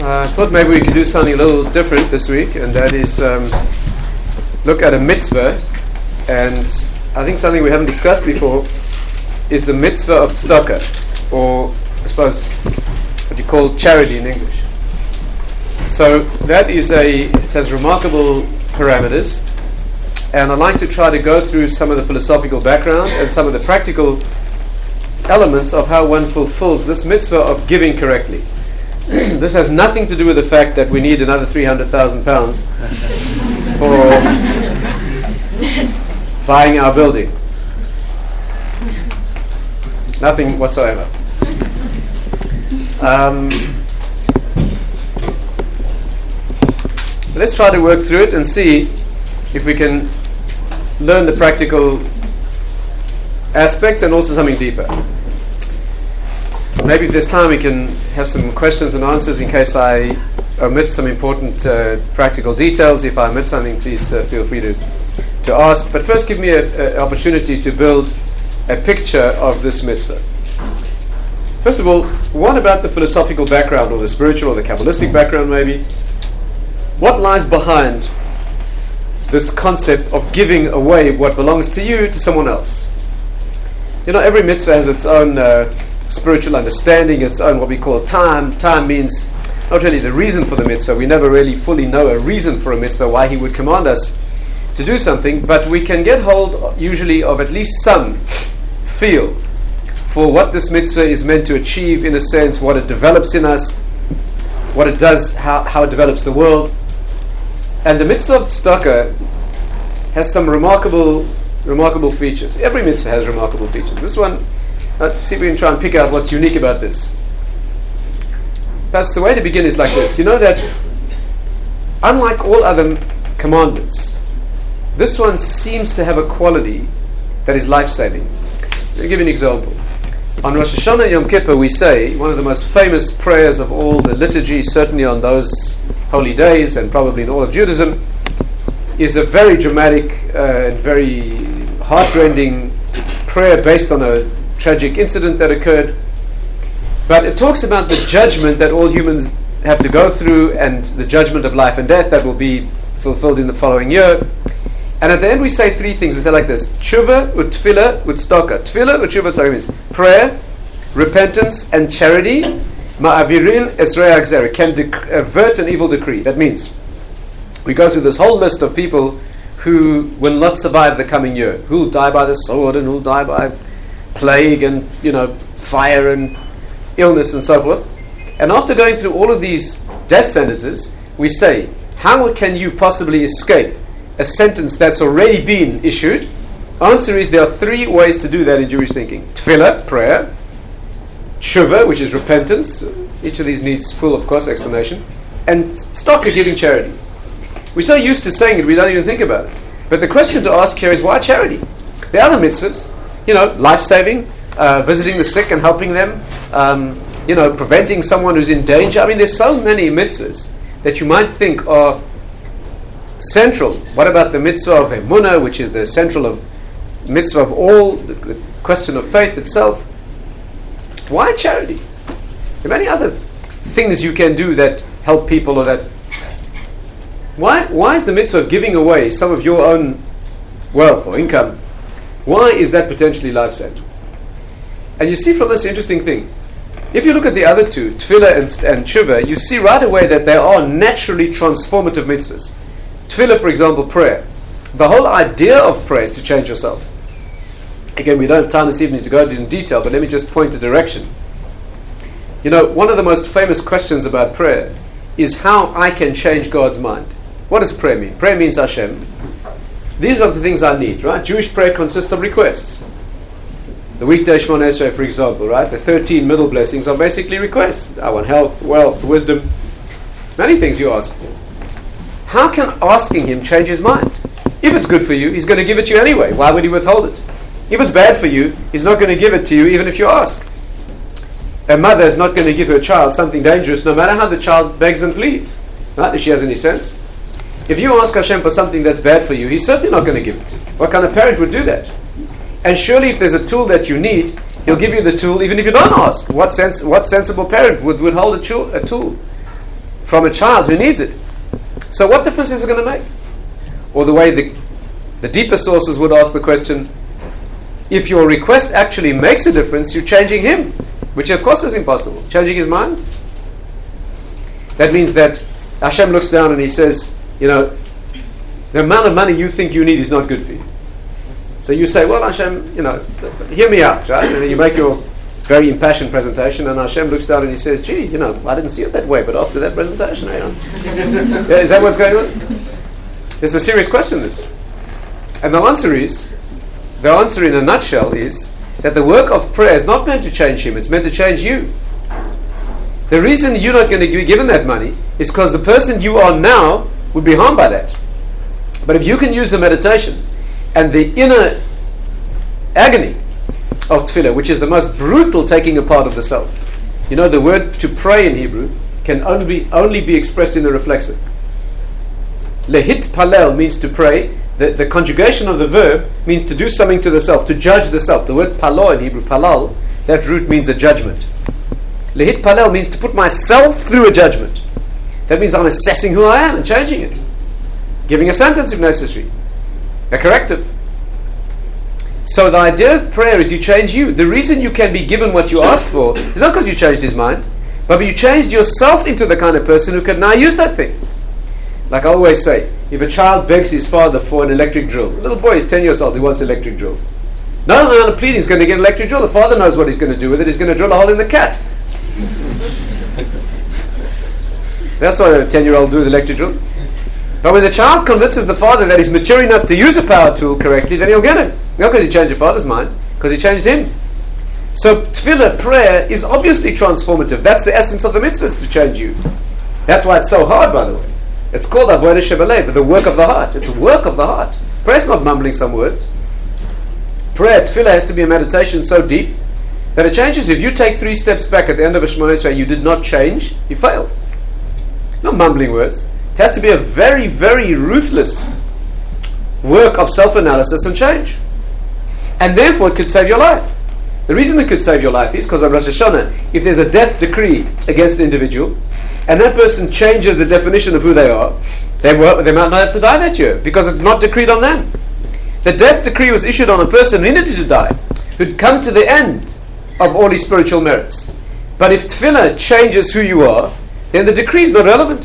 I thought maybe we could do something a little different this week, and that is look at a mitzvah. And I think something we haven't discussed before is the mitzvah of tzedakah, or I suppose what you call charity in English. So that is it has remarkable parameters, and I'd like to try to go through some of the philosophical background and some of the practical elements of how one fulfills this mitzvah of giving correctly. This has nothing to do with the fact that we need another £300,000 for buying our building. Nothing whatsoever. Let's try to work through it and see if we can learn the practical aspects and also something deeper. Maybe if there's time we can have some questions and answers in case I omit some important practical details. If I omit something, please feel free to ask. But first give me an opportunity to build a picture of this mitzvah. First of all, what about the philosophical background, or the spiritual or the Kabbalistic background maybe? What lies behind this concept of giving away what belongs to you to someone else? You know, every mitzvah has its own spiritual understanding, its own what we call time. Time means not really the reason for the mitzvah. We never really fully know a reason for a mitzvah, why he would command us to do something, but we can get hold usually of at least some feel for what this mitzvah is meant to achieve, in a sense, what it develops in us, what it does, how it develops the world. And the mitzvah of tzedakah has some remarkable features. Every mitzvah has remarkable features. This one, see if we can try and pick out what's unique about this. Perhaps the way to begin is like this. You know that unlike all other commandments, this one seems to have a quality that is life-saving. Let me give you an example. On Rosh Hashanah and Yom Kippur we say one of the most famous prayers of all the liturgy, certainly on those holy days and probably in all of Judaism, is a very dramatic and very heartrending prayer based on a tragic incident that occurred. But it talks about the judgment that all humans have to go through, and the judgment of life and death that will be fulfilled in the following year. And at the end we say three things. We say like this: tshuva, utfila, utzdaka. Tfila, utshuva, tzedakah means prayer, repentance, and charity. Ma'avirin esrei hagzera, can avert an evil decree. That means we go through this whole list of people who will not survive the coming year, who will die by the sword, and who will die by plague, and fire and illness and so forth. And after going through all of these death sentences, we say, how can you possibly escape a sentence that's already been issued? Answer is, there are three ways to do that in Jewish thinking: tefillah, prayer; tshuva, which is repentance. Each of these needs full, of course, explanation; and tzedakah, giving charity. We're so used to saying it, we don't even think about it. But the question to ask here is, why charity? There are other mitzvahs, life-saving, visiting the sick and helping them, preventing someone who's in danger. I mean, there's so many mitzvahs that you might think are central. What about the mitzvah of emunah, which is the central mitzvah of all, the question of faith itself? Why charity? There are many other things you can do that help people, or that. Why is the mitzvah of giving away some of your own wealth or income, why is that potentially life-saving? And you see from this interesting thing. If you look at the other two, tefillah and tshuva, you see right away that they are naturally transformative mitzvahs. Tefillah, for example, prayer. The whole idea of prayer is to change yourself. Again, we don't have time this evening to go into detail, but let me just point a direction. One of the most famous questions about prayer is how I can change God's mind. What does prayer mean? Prayer means Hashem, these are the things I need, right? Jewish prayer consists of requests. The weekday Shemona Esrei, for example, right? The 13 middle blessings are basically requests. I want health, wealth, wisdom, many things you ask for. How can asking him change his mind? If it's good for you, he's going to give it to you anyway. Why would he withhold it? If it's bad for you, he's not going to give it to you even if you ask. A mother is not going to give her child something dangerous no matter how the child begs and pleads, right? If she has any sense. If you ask Hashem for something that's bad for you, he's certainly not going to give it to you. What kind of parent would do that? And surely if there's a tool that you need, he'll give you the tool even if you don't ask. What sensible parent would withhold a tool from a child who needs it. So what difference is it going to make? Or the way the deeper sources would ask the question, if your request actually makes a difference, you're changing him, which of course is impossible. Changing his mind? That means that Hashem looks down and he says, the amount of money you think you need is not good for you. So you say, well, Hashem, hear me out, right? And then you make your very impassioned presentation, and Hashem looks down and he says, gee, I didn't see it that way, but after that presentation, is that what's going on? It's a serious question, this. And the answer in a nutshell is that the work of prayer is not meant to change him, it's meant to change you. The reason you're not going to be given that money is because the person you are now would be harmed by that. But if you can use the meditation and the inner agony of tefillah, which is the most brutal taking apart of the self. The word to pray in Hebrew can only be expressed in the reflexive. Lehit palel means to pray. The conjugation of the verb means to do something to the self, to judge the self. The word palo in Hebrew, palal, that root means a judgment. Lehit palel means to put myself through a judgment. That means I'm assessing who I am and changing it. Giving a sentence if necessary. A corrective. So the idea of prayer is you change you. The reason you can be given what you asked for is not because you changed his mind, but you changed yourself into the kind of person who can now use that thing. Like I always say, if a child begs his father for an electric drill, a little boy is 10 years old, he wants an electric drill. No, the pleading is going to get an electric drill. The father knows what he's going to do with it. He's going to drill a hole in the cat. That's what a 10-year-old do with electric drill. But when the child convinces the father that he's mature enough to use a power tool correctly, then he'll get it. Not because he changed the father's mind, because he changed him. So tefillah, prayer, is obviously transformative. That's the essence of the mitzvahs, to change you. That's why it's so hard, by the way. It's called avodah shebelev, the work of the heart. It's a work of the heart. Prayer is not mumbling some words. Prayer, tefillah, has to be a meditation so deep that it changes. If you take 3 steps back at the end of a Shemona Esrei and you did not change, you failed. Not mumbling words. It has to be a very, very ruthless work of self-analysis and change. And therefore it could save your life. The reason it could save your life is because on Rosh Hashanah, if there's a death decree against an individual, and that person changes the definition of who they are, they might not have to die that year, because it's not decreed on them. The death decree was issued on a person who needed to die, who'd come to the end of all his spiritual merits. But if tefillah changes who you are, then the decree is not relevant.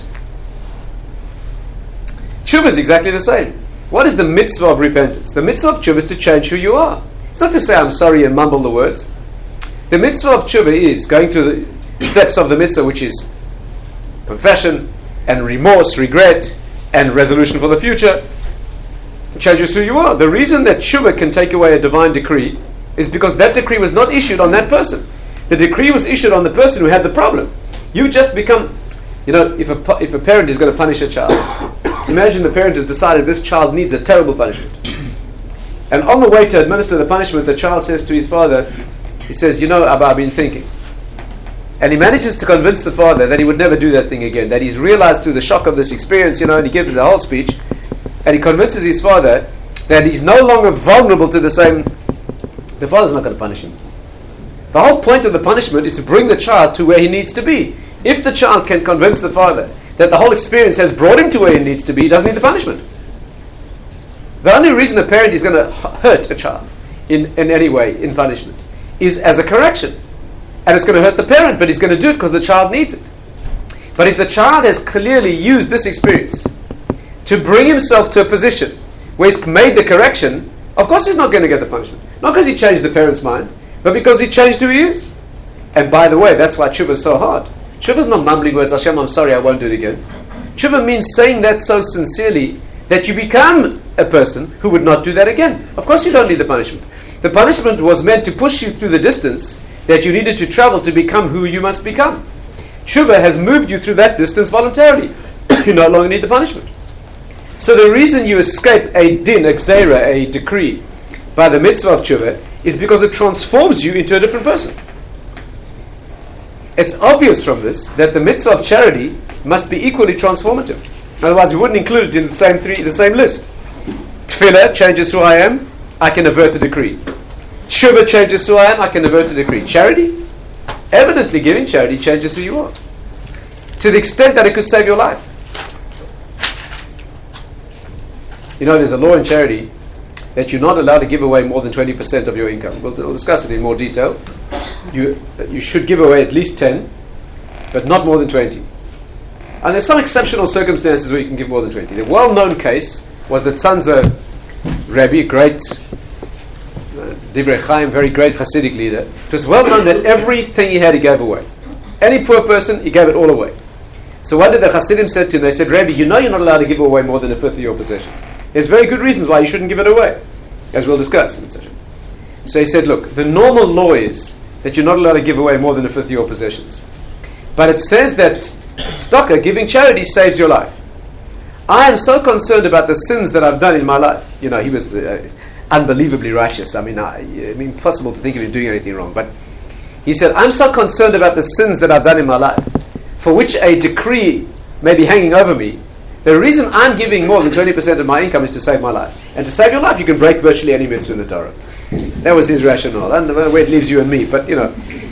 Tshuva is exactly the same. What is the mitzvah of repentance? The mitzvah of tshuva is to change who you are. It's not to say I'm sorry and mumble the words. The mitzvah of tshuva is going through the steps of the mitzvah, which is confession and remorse, regret, and resolution for the future. It changes who you are. The reason that tshuva can take away a divine decree is because that decree was not issued on that person. The decree was issued on the person who had the problem. You just become, if a parent is going to punish a child, imagine the parent has decided this child needs a terrible punishment. And on the way to administer the punishment, the child says to his father, he says, Abba, I've been thinking. And he manages to convince the father that he would never do that thing again, that he's realized through the shock of this experience, and he gives a whole speech, and he convinces his father that he's no longer vulnerable to the father's not going to punish him. The whole point of the punishment is to bring the child to where he needs to be. If the child can convince the father that the whole experience has brought him to where he needs to be, he doesn't need the punishment. The only reason a parent is going to hurt a child in any way, in punishment, is as a correction. And it's going to hurt the parent, but he's going to do it because the child needs it. But if the child has clearly used this experience to bring himself to a position where he's made the correction, of course he's not going to get the punishment. Not because he changed the parent's mind, but because he changed who he is. And by the way, that's why tshuva is so hard. Tshuva is not mumbling words, Hashem, I'm sorry, I won't do it again. Tshuva means saying that so sincerely that you become a person who would not do that again. Of course you don't need the punishment. The punishment was meant to push you through the distance that you needed to travel to become who you must become. Tshuva has moved you through that distance voluntarily. You no longer need the punishment. So the reason you escape a din, a gzeira, a decree, by the mitzvah of tshuva, is because it transforms you into a different person. It's obvious from this that the mitzvah of charity must be equally transformative. Otherwise we wouldn't include it in the same list. Tefillah changes who I am, I can avert a decree. Tshuva changes who I am, I can avert a decree. Charity? Evidently giving charity changes who you are. to the extent that it could save your life. You know, there's a law in charity that you're not allowed to give away more than 20% of your income. We'll discuss it in more detail. You should give away at least 10, but not more than 20. And there's some exceptional circumstances where you can give more than 20. The well-known case was the Tzanzer Rebbe, great Divrei Chaim, very great Hasidic leader. It was well known that everything he had he gave away. Any poor person, he gave it all away. So what did the Hasidim say to him? They said, Rebbe, you know you're not allowed to give away more than a fifth of your possessions. There's very good reasons why you shouldn't give it away, as we'll discuss. So he said, look, the normal law is that you're not allowed to give away more than a fifth of your possessions. But it says that tzedakah, giving charity, saves your life. I am so concerned about the sins that I've done in my life. You know, he was unbelievably righteous. I mean, impossible to think of him doing anything wrong. But he said, I'm so concerned about the sins that I've done in my life, for which a decree may be hanging over me. The reason I'm giving more than 20% of my income is to save my life. And to save your life, you can break virtually any mitzvah in the Torah. That was his rationale. I don't know where it leaves you and me, but you know.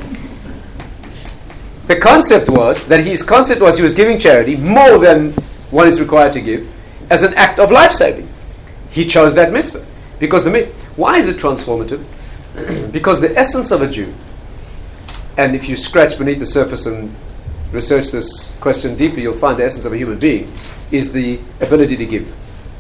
The concept was he was giving charity more than one is required to give as an act of life saving. He chose that mitzvah because why is it transformative? Because the essence of a Jew, and if you scratch beneath the surface and research this question deeply, you'll find the essence of a human being is the ability to give.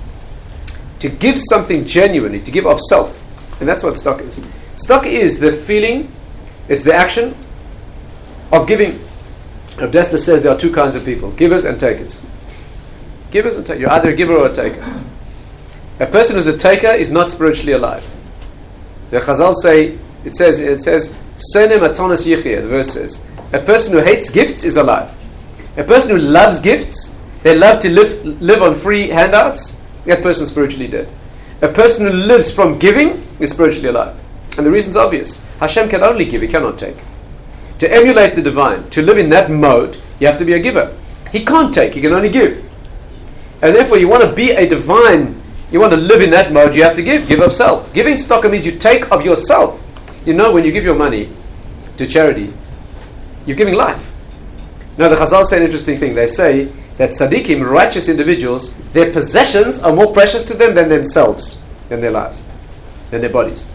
To give something genuinely, to give of self. And that's what stock is. Stock is the feeling, it's the action of giving. Rav Dessler says there are two kinds of people, givers and takers. Givers and takers. You're either a giver or a taker. A person who's a taker is not spiritually alive. The Chazal say, it says, Senem atonas yichya, the verse says, a person who hates gifts is alive. A person who loves gifts, they love to live on free handouts, that person's spiritually dead. A person who lives from giving is spiritually alive. And the reason's obvious. Hashem can only give, He cannot take. To emulate the divine, to live in that mode, you have to be a giver. He can't take, He can only give. And therefore you want to be a divine, you want to live in that mode, you have to give of self. Giving tzedakah means you take of yourself. You know, when you give your money to charity, you're giving life. Now the Chazal say an interesting thing. They say that tzaddikim, righteous individuals, their possessions are more precious to them than themselves, than their lives, than their bodies.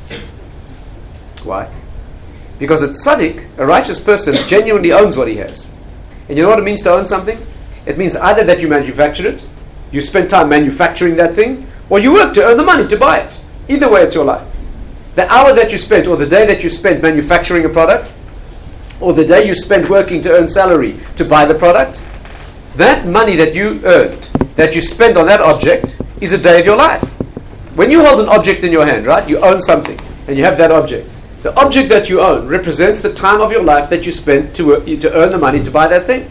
Why? Because a tzaddik, a righteous person, genuinely owns what he has. And you know what it means to own something? It means either that you manufacture it, you spend time manufacturing that thing, or you work to earn the money to buy it. Either way, it's your life. The hour that you spent, or the day that you spent manufacturing a product, or the day you spent working to earn salary to buy the product, that money that you earned, that you spent on that object, is a day of your life. When you hold an object in your hand, right, you own something, and you have that object. The object that you own represents the time of your life that you spent to earn the money to buy that thing.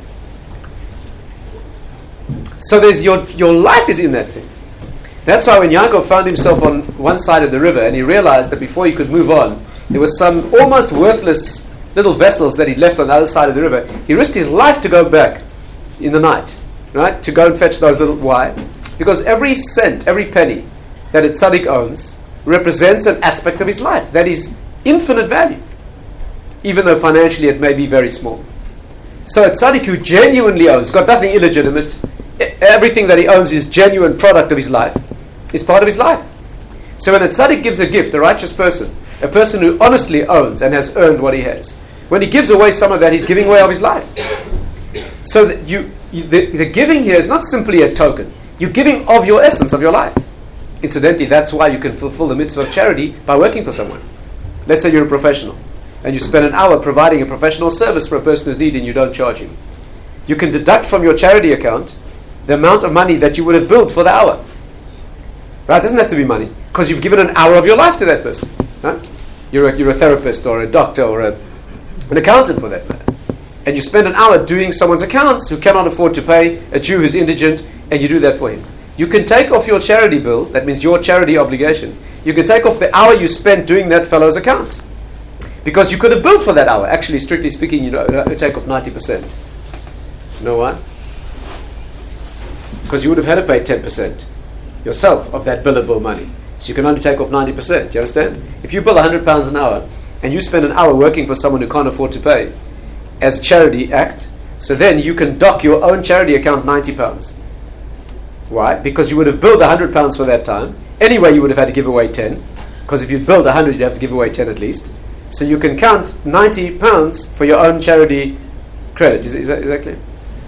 So there's your life is in that thing. That's why when Yaakov found himself on one side of the river and he realized that before he could move on, there was some almost worthless little vessels that he'd left on the other side of the river, he risked his life to go back in the night, right? To go and fetch those little... Why? Because every cent, every penny that a tzaddik owns represents an aspect of his life that is infinite value, even though financially it may be very small. So a tzaddik who genuinely owns, got nothing illegitimate, everything that he owns is genuine product of his life, is part of his life. So when a tzaddik gives a gift, a righteous person, a person who honestly owns and has earned what he has, when he gives away some of that, he's giving away of his life. So that the giving here is not simply a token. You're giving of your essence, of your life. Incidentally, that's why you can fulfill the mitzvah of charity by working for someone. Let's say you're a professional and you spend an hour providing a professional service for a person who's needing, you don't charge him. You can deduct from your charity account the amount of money that you would have billed for the hour. Right? It doesn't have to be money, because you've given an hour of your life to that person. Right? You're a therapist or a doctor or an accountant for that matter. And you spend an hour doing someone's accounts who cannot afford to pay, a Jew who's indigent, and you do that for him. You can take off your charity bill, that means your charity obligation, you can take off the hour you spent doing that fellow's accounts. Because you could have billed for that hour. Actually, strictly speaking, you take off 90%. You know why? Because you would have had to pay 10% yourself of that billable money. So you can only take off 90%. Do you understand? If you bill £100 an hour, and you spend an hour working for someone who can't afford to pay, as a charity act, So then you can dock your own charity account £90. Why? Because you would have billed £100 for that time. Anyway, you would have had to give away 10. Because if you'd billed 100, you'd have to give away 10 at least. So you can count £90 for your own charity credit. Is that clear?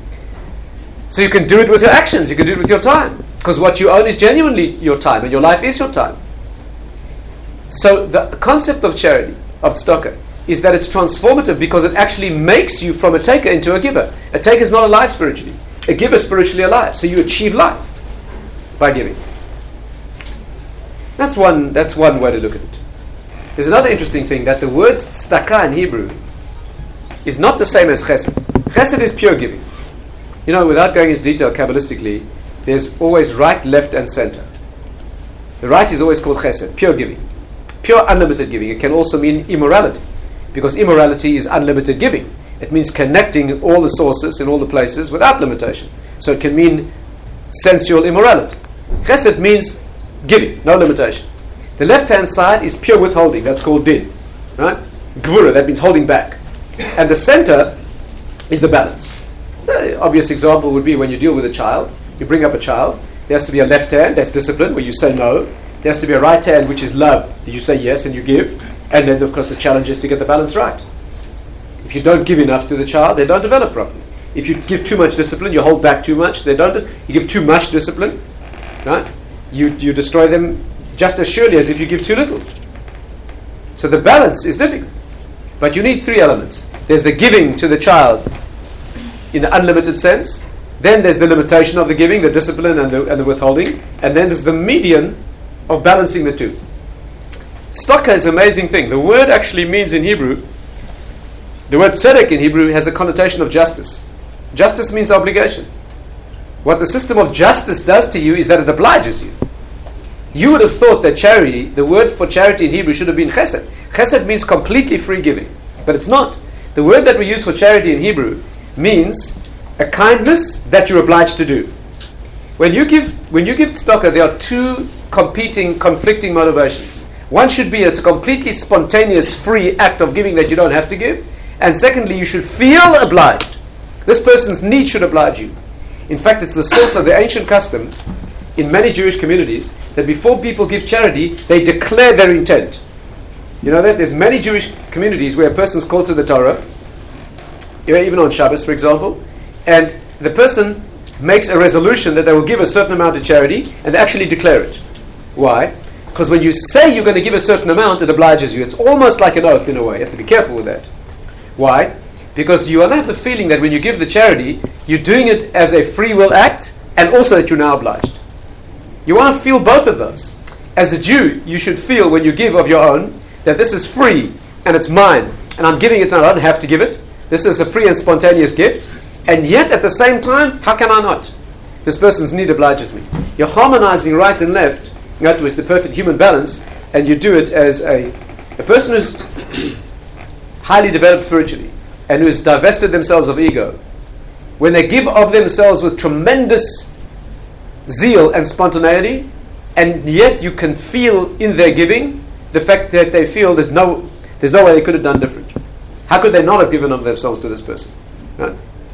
So you can do it with your actions. You can do it with your time. Because what you own is genuinely your time, and your life is your time. So the concept of charity, of tzedakah, is that it's transformative because it actually makes you from a taker into a giver. A taker is not alive spiritually. A giver is spiritually alive. So you achieve life by giving. That's one way to look at it. There's another interesting thing, that the word tzedakah in Hebrew is not the same as chesed. Chesed is pure giving. You know, without going into detail Kabbalistically, there's always right, left, and center. The right is always called chesed, pure giving. Pure unlimited giving. It can also mean immorality, because immorality is unlimited giving. It means connecting all the sources in all the places without limitation. So it can mean sensual immorality. Chesed means giving, no limitation. The left-hand side is pure withholding. That's called din. Right? Gvura, that means holding back. And the center is the balance. The obvious example would be when you deal with a child. You bring up a child. There has to be a left hand, that's discipline, where you say no. There has to be a right hand, which is love. You say yes and you give. And then, of course, the challenge is to get the balance right. If you don't give enough to the child, they don't develop properly. If you give too much discipline, you hold back too much. They don't. You give too much discipline, right? You destroy them just as surely as if you give too little. So the balance is difficult. But you need three elements. There's the giving to the child in the unlimited sense. Then there's the limitation of the giving, the discipline and the withholding. And then there's the median of balancing the two. Tzedakah is an amazing thing. The word actually means in Hebrew, the word tzedek in Hebrew has a connotation of justice. Justice means obligation. What the system of justice does to you is that it obliges you. You would have thought that charity, the word for charity in Hebrew should have been chesed. Chesed means completely free giving, but it's not. The word that we use for charity in Hebrew means a kindness that you're obliged to do. When you give tzedakah, there are two competing, conflicting motivations. One should be it's a completely spontaneous, free act of giving that you don't have to give. And secondly, you should feel obliged. This person's need should oblige you. In fact, it's the source of the ancient custom in many Jewish communities that before people give charity, they declare their intent. You know that? There's many Jewish communities where a person's called to the Torah, even on Shabbos, for example, and the person makes a resolution that they will give a certain amount of charity, and they actually declare it. Why? Because when you say you're going to give a certain amount, it obliges you. It's almost like an oath in a way. You have to be careful with that. Why? Because you want to have the feeling that when you give the charity, you're doing it as a free will act, and also that you're now obliged. You want to feel both of those. As a Jew, you should feel when you give of your own that this is free and it's mine, and I'm giving it and I don't have to give it. This is a free and spontaneous gift. And yet, at the same time, how can I not? This person's need obliges me. You're harmonizing right and left, that was the perfect human balance, and you do it as a person who's highly developed spiritually and who's divested themselves of ego. When they give of themselves with tremendous zeal and spontaneity, and yet you can feel in their giving the fact that they feel there's no way they could have done different. How could they not have given of themselves to this person? Right?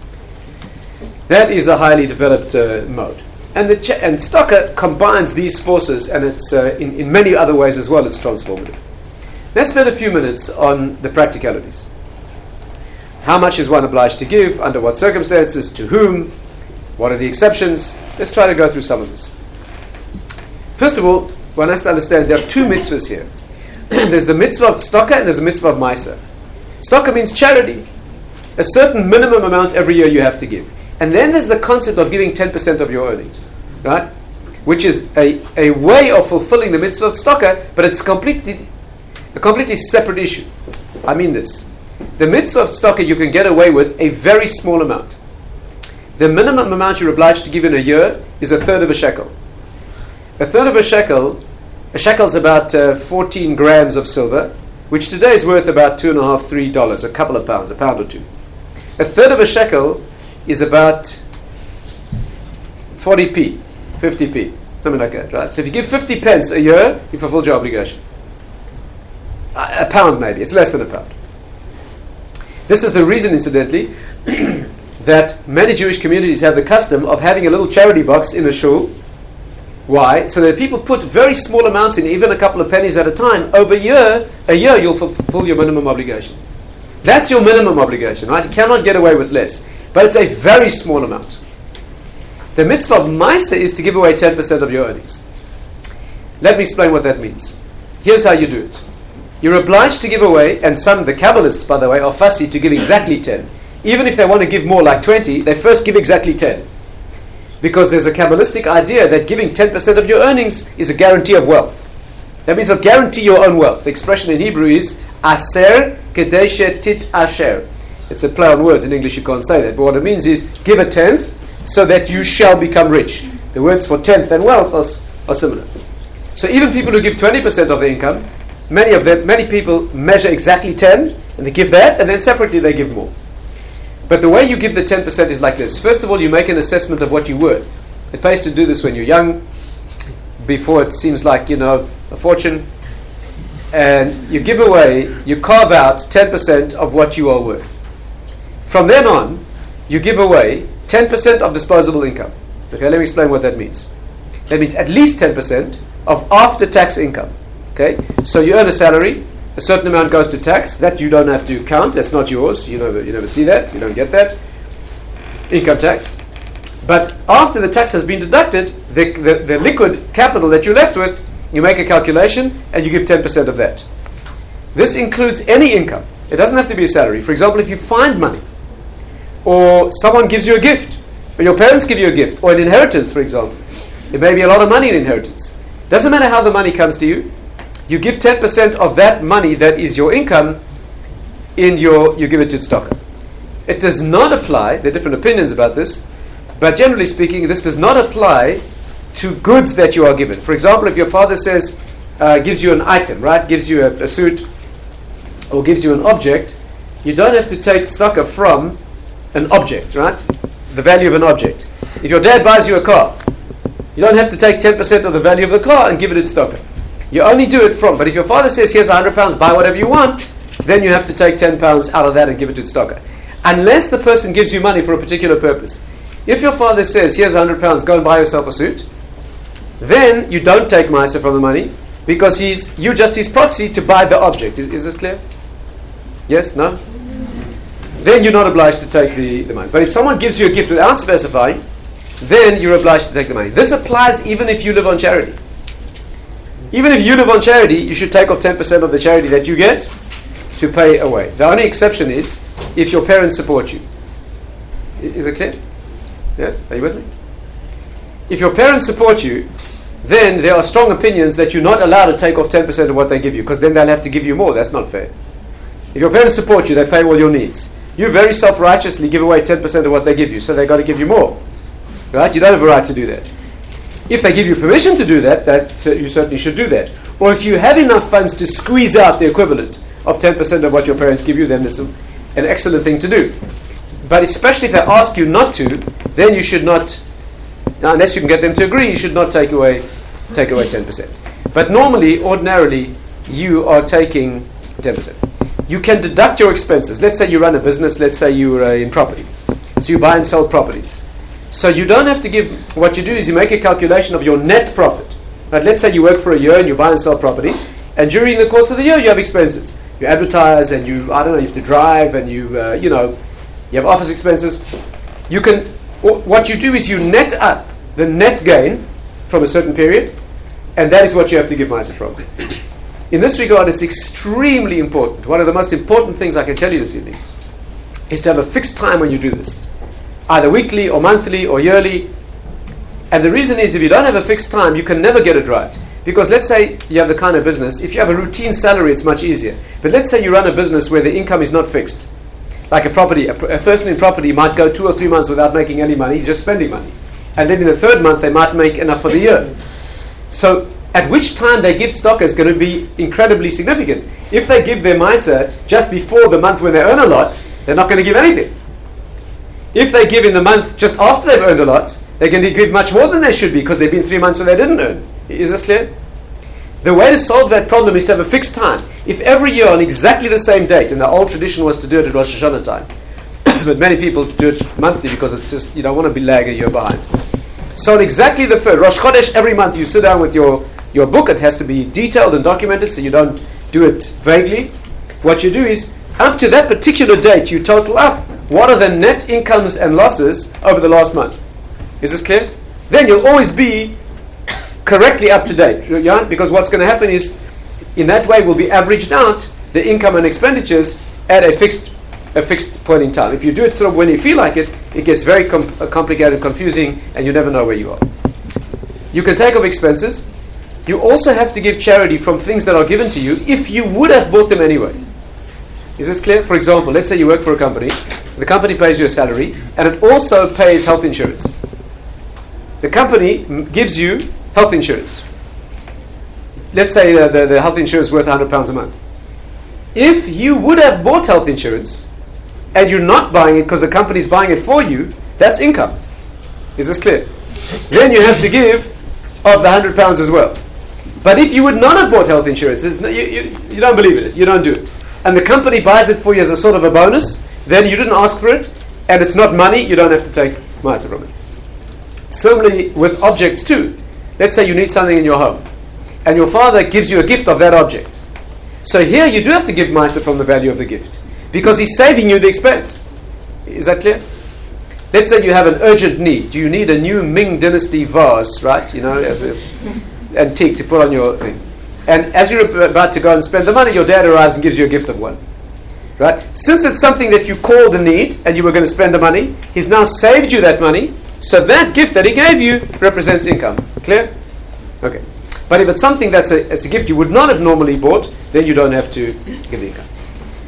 That is a highly developed mode. And tzedakah combines these forces, and it's in many other ways as well, it's transformative. Let's spend a few minutes on the practicalities. How much is one obliged to give? Under what circumstances? To whom? What are the exceptions? Let's try to go through some of this. First of all, one has to understand there are two mitzvahs here. There's the mitzvah of tzedakah and there's the mitzvah of maisa. Tzedakah means charity. A certain minimum amount every year you have to give. And then there's the concept of giving 10% of your earnings, right? Which is a way of fulfilling the mitzvah of tzedakah, but it's a completely separate issue. I mean this. The mitzvah of tzedakah you can get away with a very small amount. The minimum amount you're obliged to give in a year is 1/3 of a shekel. 1/3 of a shekel is about 14 grams of silver, which today is worth about $2.5, $3, a couple of pounds, a pound or two. 1/3 of a shekel is about 40p, 50p, something like that, right? So if you give 50 pence a year, you fulfilled your obligation. A pound maybe, it's less than a pound. This is the reason, incidentally, that many Jewish communities have the custom of having a little charity box in a shul. Why? So that people put very small amounts in, even a couple of pennies at a time. Over a year you'll fulfill your minimum obligation. That's your minimum obligation, right? You cannot get away with less. But it's a very small amount. The mitzvah of Maaseh is to give away 10% of your earnings. Let me explain what that means. Here's how you do it. You're obliged to give away, and the Kabbalists, by the way, are fussy to give exactly 10. Even if they want to give more, like 20, they first give exactly 10. Because there's a Kabbalistic idea that giving 10% of your earnings is a guarantee of wealth. That means to guarantee your own wealth. The expression in Hebrew is Aser Kedei Shetit Asher. It's a play on words. In English you can't say that. But what it means is give a tenth so that you shall become rich. The words for tenth and wealth are similar. So even people who give 20% of their income, many people measure exactly 10 and they give that, and then separately they give more. But the way you give the 10% is like this. First of all, you make an assessment of what you're worth. It pays to do this when you're young, before it seems like, a fortune. And you give away, you carve out 10% of what you are worth. From then on, you give away 10% of disposable income. Okay, let me explain what that means. That means at least 10% of after-tax income. Okay, so you earn a salary, a certain amount goes to tax, that you don't have to count, that's not yours, you never see that, you don't get that, income tax. But after the tax has been deducted, the liquid capital that you're left with, you make a calculation and you give 10% of that. This includes any income. It doesn't have to be a salary. For example, if you find money, or someone gives you a gift, or your parents give you a gift, or an inheritance, for example. It may be a lot of money in inheritance. Doesn't matter how the money comes to you. You give 10% of that money that is your income, you give it to tzedakah. It does not apply, there are different opinions about this, but generally speaking, this does not apply to goods that you are given. For example, if your father says, gives you an item, right, gives you a suit, or gives you an object, you don't have to take tzedakah from an object, right? The value of an object. If your dad buys you a car, you don't have to take 10% of the value of the car and give it tzedakah. You only do it from, but if your father says, here's £100, buy whatever you want, then you have to take £10 out of that and give it to tzedakah. Unless the person gives you money for a particular purpose. If your father says, here's £100, go and buy yourself a suit, then you don't take Maaseh from the money, because you're just his proxy to buy the object. Is this clear? Yes? No? Then you're not obliged to take the money. But if someone gives you a gift without specifying, then you're obliged to take the money. This applies even if you live on charity. Even if you live on charity, you should take off 10% of the charity that you get to pay away. The only exception is if your parents support you. Is it clear? Yes? Are you with me? If your parents support you, then there are strong opinions that you're not allowed to take off 10% of what they give you, because then they'll have to give you more. That's not fair. If your parents support you, they pay all your needs. You very self-righteously give away 10% of what they give you, so they've got to give you more. Right? You don't have a right to do that. If they give you permission to do that, you certainly should do that. Or if you have enough funds to squeeze out the equivalent of 10% of what your parents give you, then it's an excellent thing to do. But especially if they ask you not to, then you should not, unless you can get them to agree, you should not take away 10%. But normally, ordinarily, you are taking 10%. You can deduct your expenses. Let's say you run a business, let's say you're in property. So you buy and sell properties. So you don't have to give, what you do is you make a calculation of your net profit. Right? Let's say you work for a year and you buy and sell properties, and during the course of the year you have expenses. You advertise and you have to drive and you have office expenses. What you do is you net up the net gain from a certain period, and that is what you have to give Maaseh from. In this regard, it's extremely important. One of the most important things I can tell you this evening is to have a fixed time when you do this. Either weekly or monthly or yearly. And the reason is, if you don't have a fixed time, you can never get it right. Because let's say you have the kind of business, if you have a routine salary, it's much easier. But let's say you run a business where the income is not fixed. Like a person in property might go 2 or 3 months without making any money, just spending money. And then in the third month, they might make enough for the year. So at which time they give tzedakah is going to be incredibly significant. If they give their Maaseh just before the month when they earn a lot, they're not going to give anything. If they give in the month just after they've earned a lot, they're going to give much more than they should be, because they've been 3 months where they didn't earn. Is this clear? The way to solve that problem is to have a fixed time. If every year on exactly the same date, and the old tradition was to do it at Rosh Hashanah time, but many people do it monthly because it's just, you don't want to be lag a year behind. So on exactly the first, Rosh Chodesh, every month you sit down with your book. It has to be detailed and documented, so you don't do it vaguely. What you do is, up to that particular date, you total up what are the net incomes and losses over the last month. Is this clear? Then you'll always be correctly up to date. Yeah? Because what's going to happen is, in that way, will be averaged out the income and expenditures at a fixed point in time. If you do it sort of when you feel like it, it gets very complicated, confusing, and you never know where you are. You can take off expenses. You also have to give charity from things that are given to you if you would have bought them anyway. Is this clear? For example, let's say you work for a company. The company pays you a salary, and it also pays health insurance. The company gives you health insurance. Let's say the health insurance is worth £100 a month. If you would have bought health insurance, and you're not buying it because the company is buying it for you, that's income. Is this clear? Then you have to give of the £100 as well. But if you would not have bought health insurance, you don't believe in it, you don't do it, and the company buys it for you as a sort of a bonus, then you didn't ask for it, and it's not money, you don't have to take ma'aser from it. Similarly with objects too. Let's say you need something in your home, and your father gives you a gift of that object. So here you do have to give ma'aser from the value of the gift, because he's saving you the expense. Is that clear? Let's say you have an urgent need. You need a new Ming Dynasty vase, right? You know, as an antique to put on your thing. And as you're about to go and spend the money, your dad arrives and gives you a gift of one. Right? Since it's something that you called a need and you were going to spend the money, he's now saved you that money, so that gift that he gave you represents income. Clear? Okay. But if it's something it's a gift you would not have normally bought, then you don't have to give the income.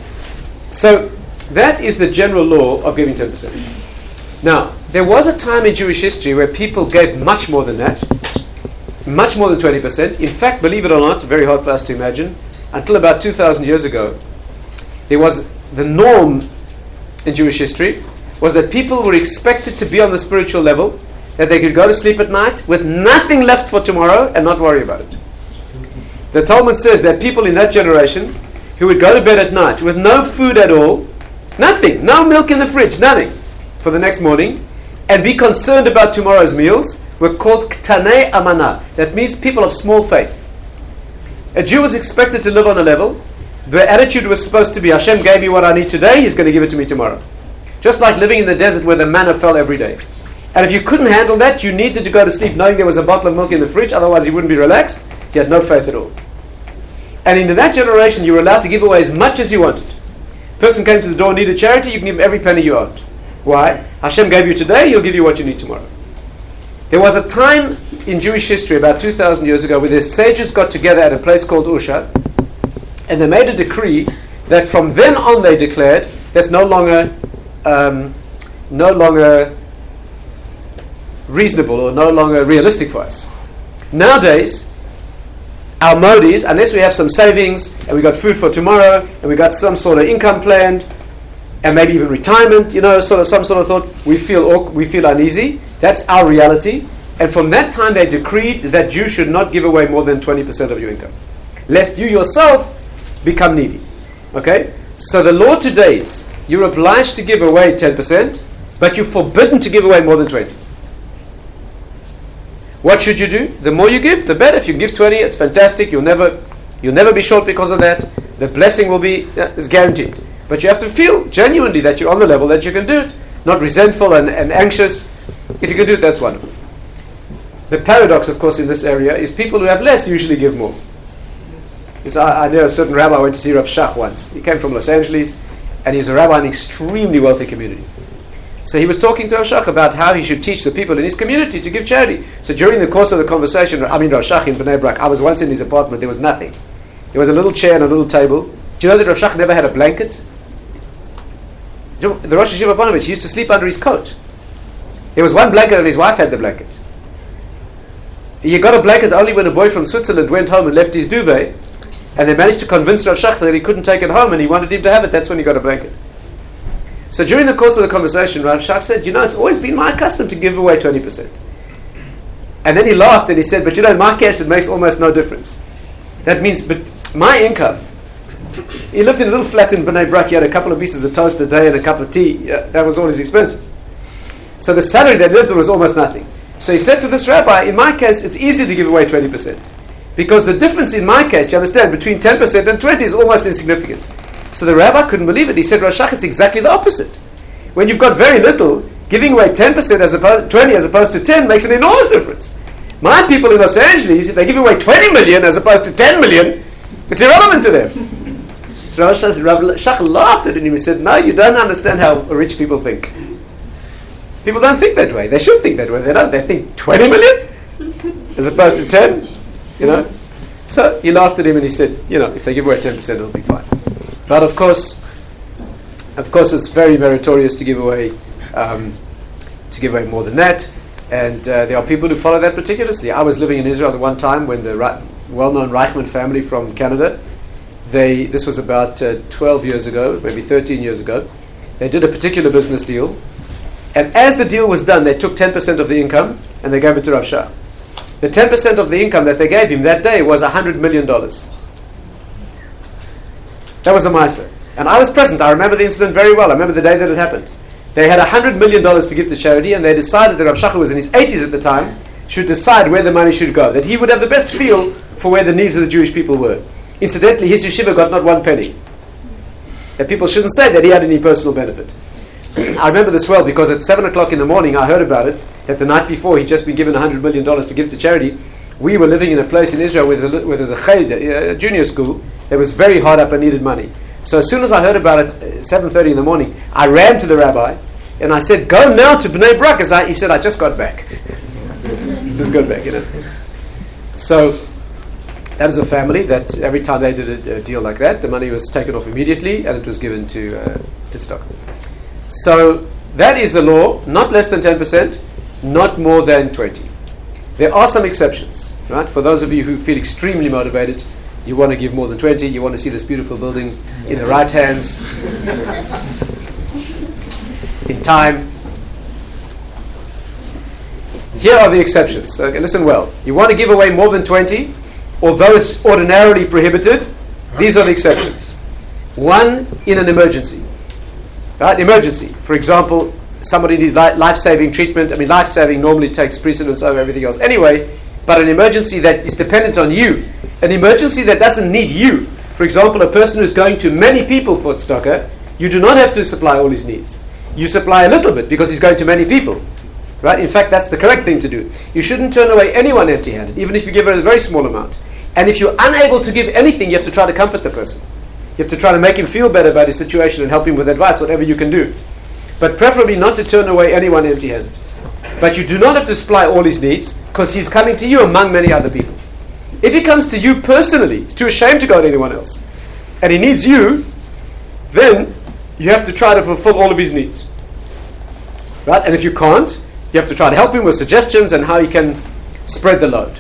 So that is the general law of giving 10%. Now, there was a time in Jewish history where people gave much more than that, much more than 20%. In fact, believe it or not, very hard for us to imagine, until about 2,000 years ago, there was the norm in Jewish history was that people were expected to be on the spiritual level, that they could go to sleep at night with nothing left for tomorrow and not worry about it. The Talmud says that people in that generation who would go to bed at night with no food at all, nothing, no milk in the fridge, nothing, for the next morning, and be concerned about tomorrow's meals, were called Ktanei Amana. That means people of small faith. A Jew was expected to live on a level. The attitude was supposed to be, Hashem gave me what I need today, He's going to give it to me tomorrow. Just like living in the desert where the manna fell every day. And if you couldn't handle that, you needed to go to sleep knowing there was a bottle of milk in the fridge, otherwise you wouldn't be relaxed. You had no faith at all. And in that generation, you were allowed to give away as much as you wanted. Person came to the door, needed charity, you can give him every penny you owned. Why? Hashem gave you today, He'll give you what you need tomorrow. There was a time in Jewish history about 2,000 years ago where the sages got together at a place called Usha, and they made a decree that from then on they declared that's no longer reasonable or no longer realistic for us. Nowadays, our modis, unless we have some savings and we got food for tomorrow and we got some sort of income planned and maybe even retirement, some sort of thought, we feel uneasy. That's our reality. And from that time they decreed that you should not give away more than 20% of your income, lest you yourself become needy. Okay? So the law today is you're obliged to give away 10%, but you're forbidden to give away more than 20%. What should you do? The more you give, the better. If you give 20, it's fantastic. You'll never be short because of that. The blessing will be is guaranteed. But you have to feel genuinely that you're on the level that you can do it, not resentful and anxious. If you can do it, that's wonderful. The paradox, of course, in this area is people who have less usually give more. I know a certain rabbi I went to see Rav Shach once. He came from Los Angeles, and he's a rabbi in an extremely wealthy community. So he was talking to Rav Shach about how he should teach the people in his community to give charity. So during the course of the conversation, Rav Shach in Bnei Brak, I was once in his apartment, there was nothing. There was a little chair and a little table. Do you know that Rav Shach never had a blanket? The Rosh Hashiva Panovich used to sleep under his coat. There was one blanket and his wife had the blanket. He got a blanket only when a boy from Switzerland went home and left his duvet, and they managed to convince Rav Shach that he couldn't take it home and he wanted him to have it. That's when he got a blanket. So during the course of the conversation, Rav Shach said, it's always been my custom to give away 20%. And then he laughed and he said, but in my case it makes almost no difference. That means, but my income He lived in a little flat in Bnei Brak. He had a couple of pieces of toast a day and a cup of tea. That was all his expenses. So the salary they lived on was almost nothing. So he said to this rabbi, in my case, it's easy to give away 20%. Because the difference in my case, you understand, between 10% and 20 is almost insignificant. So the rabbi couldn't believe it. He said, Rosh Hashach, it's exactly the opposite. When you've got very little, giving away 10% as opposed 20 as opposed to 10 makes an enormous difference. My people in Los Angeles, if they give away 20 million as opposed to 10 million, it's irrelevant to them. So Rosh Hashach laughed at him. He said, no, you don't understand how rich people think. People don't think that way. They should think that way. They don't. They think 20 million as opposed to 10. So he laughed at him and he said, if they give away 10%, it'll be fine. But of course, it's very meritorious to give away more than that. And there are people who follow that meticulously. I was living in Israel at one time when the well-known Reichman family from Canada, this was about 12 years ago, maybe 13 years ago, they did a particular business deal. And as the deal was done, they took 10% of the income and they gave it to Rav Shah. The 10% of the income that they gave him that day was $100 million. That was the Ma'aser. And I was present. I remember the incident very well. I remember the day that it happened. They had $100 million to give to charity, and they decided that Rav Shach, who was in his 80s at the time, should decide where the money should go, that he would have the best feel for where the needs of the Jewish people were. Incidentally, his yeshiva got not one penny. That people shouldn't say that he had any personal benefit. I remember this well because at 7 o'clock in the morning I heard about it, that the night before he'd just been given $100 million to give to charity. We were living in a place in Israel where there's a cheder, a junior school, that was very hard up and needed money. So as soon as I heard about it, 7:30 in the morning, I ran to the rabbi and I said, go now to Bnei Brak. He said, I just got back. Just got back, So that is a family that every time they did a deal like that, the money was taken off immediately and it was given to stock. So that is the law, not less than 10%, not more than 20%. There are some exceptions, right? For those of you who feel extremely motivated, you want to give more than 20%, you want to see this beautiful building in the right hands, in time. Here are the exceptions. Okay, listen well. You want to give away more than 20%, although it's ordinarily prohibited, these are the exceptions. One, in an emergency. Right? Emergency. For example, somebody needs life-saving treatment. I mean, life-saving normally takes precedence over everything else anyway, but an emergency that is dependent on you, an emergency that doesn't need you. For example, a person who's going to many people for tzedakah, you do not have to supply all his needs. You supply a little bit because he's going to many people. Right? In fact, that's the correct thing to do. You shouldn't turn away anyone empty-handed, even if you give a very small amount. And if you're unable to give anything, you have to try to comfort the person. You have to try to make him feel better about his situation and help him with advice, whatever you can do. But preferably not to turn away anyone empty-handed. But you do not have to supply all his needs because he's coming to you among many other people. If he comes to you personally, he's too ashamed to go to anyone else, and he needs you, then you have to try to fulfill all of his needs. Right? And if you can't, you have to try to help him with suggestions and how he can spread the load.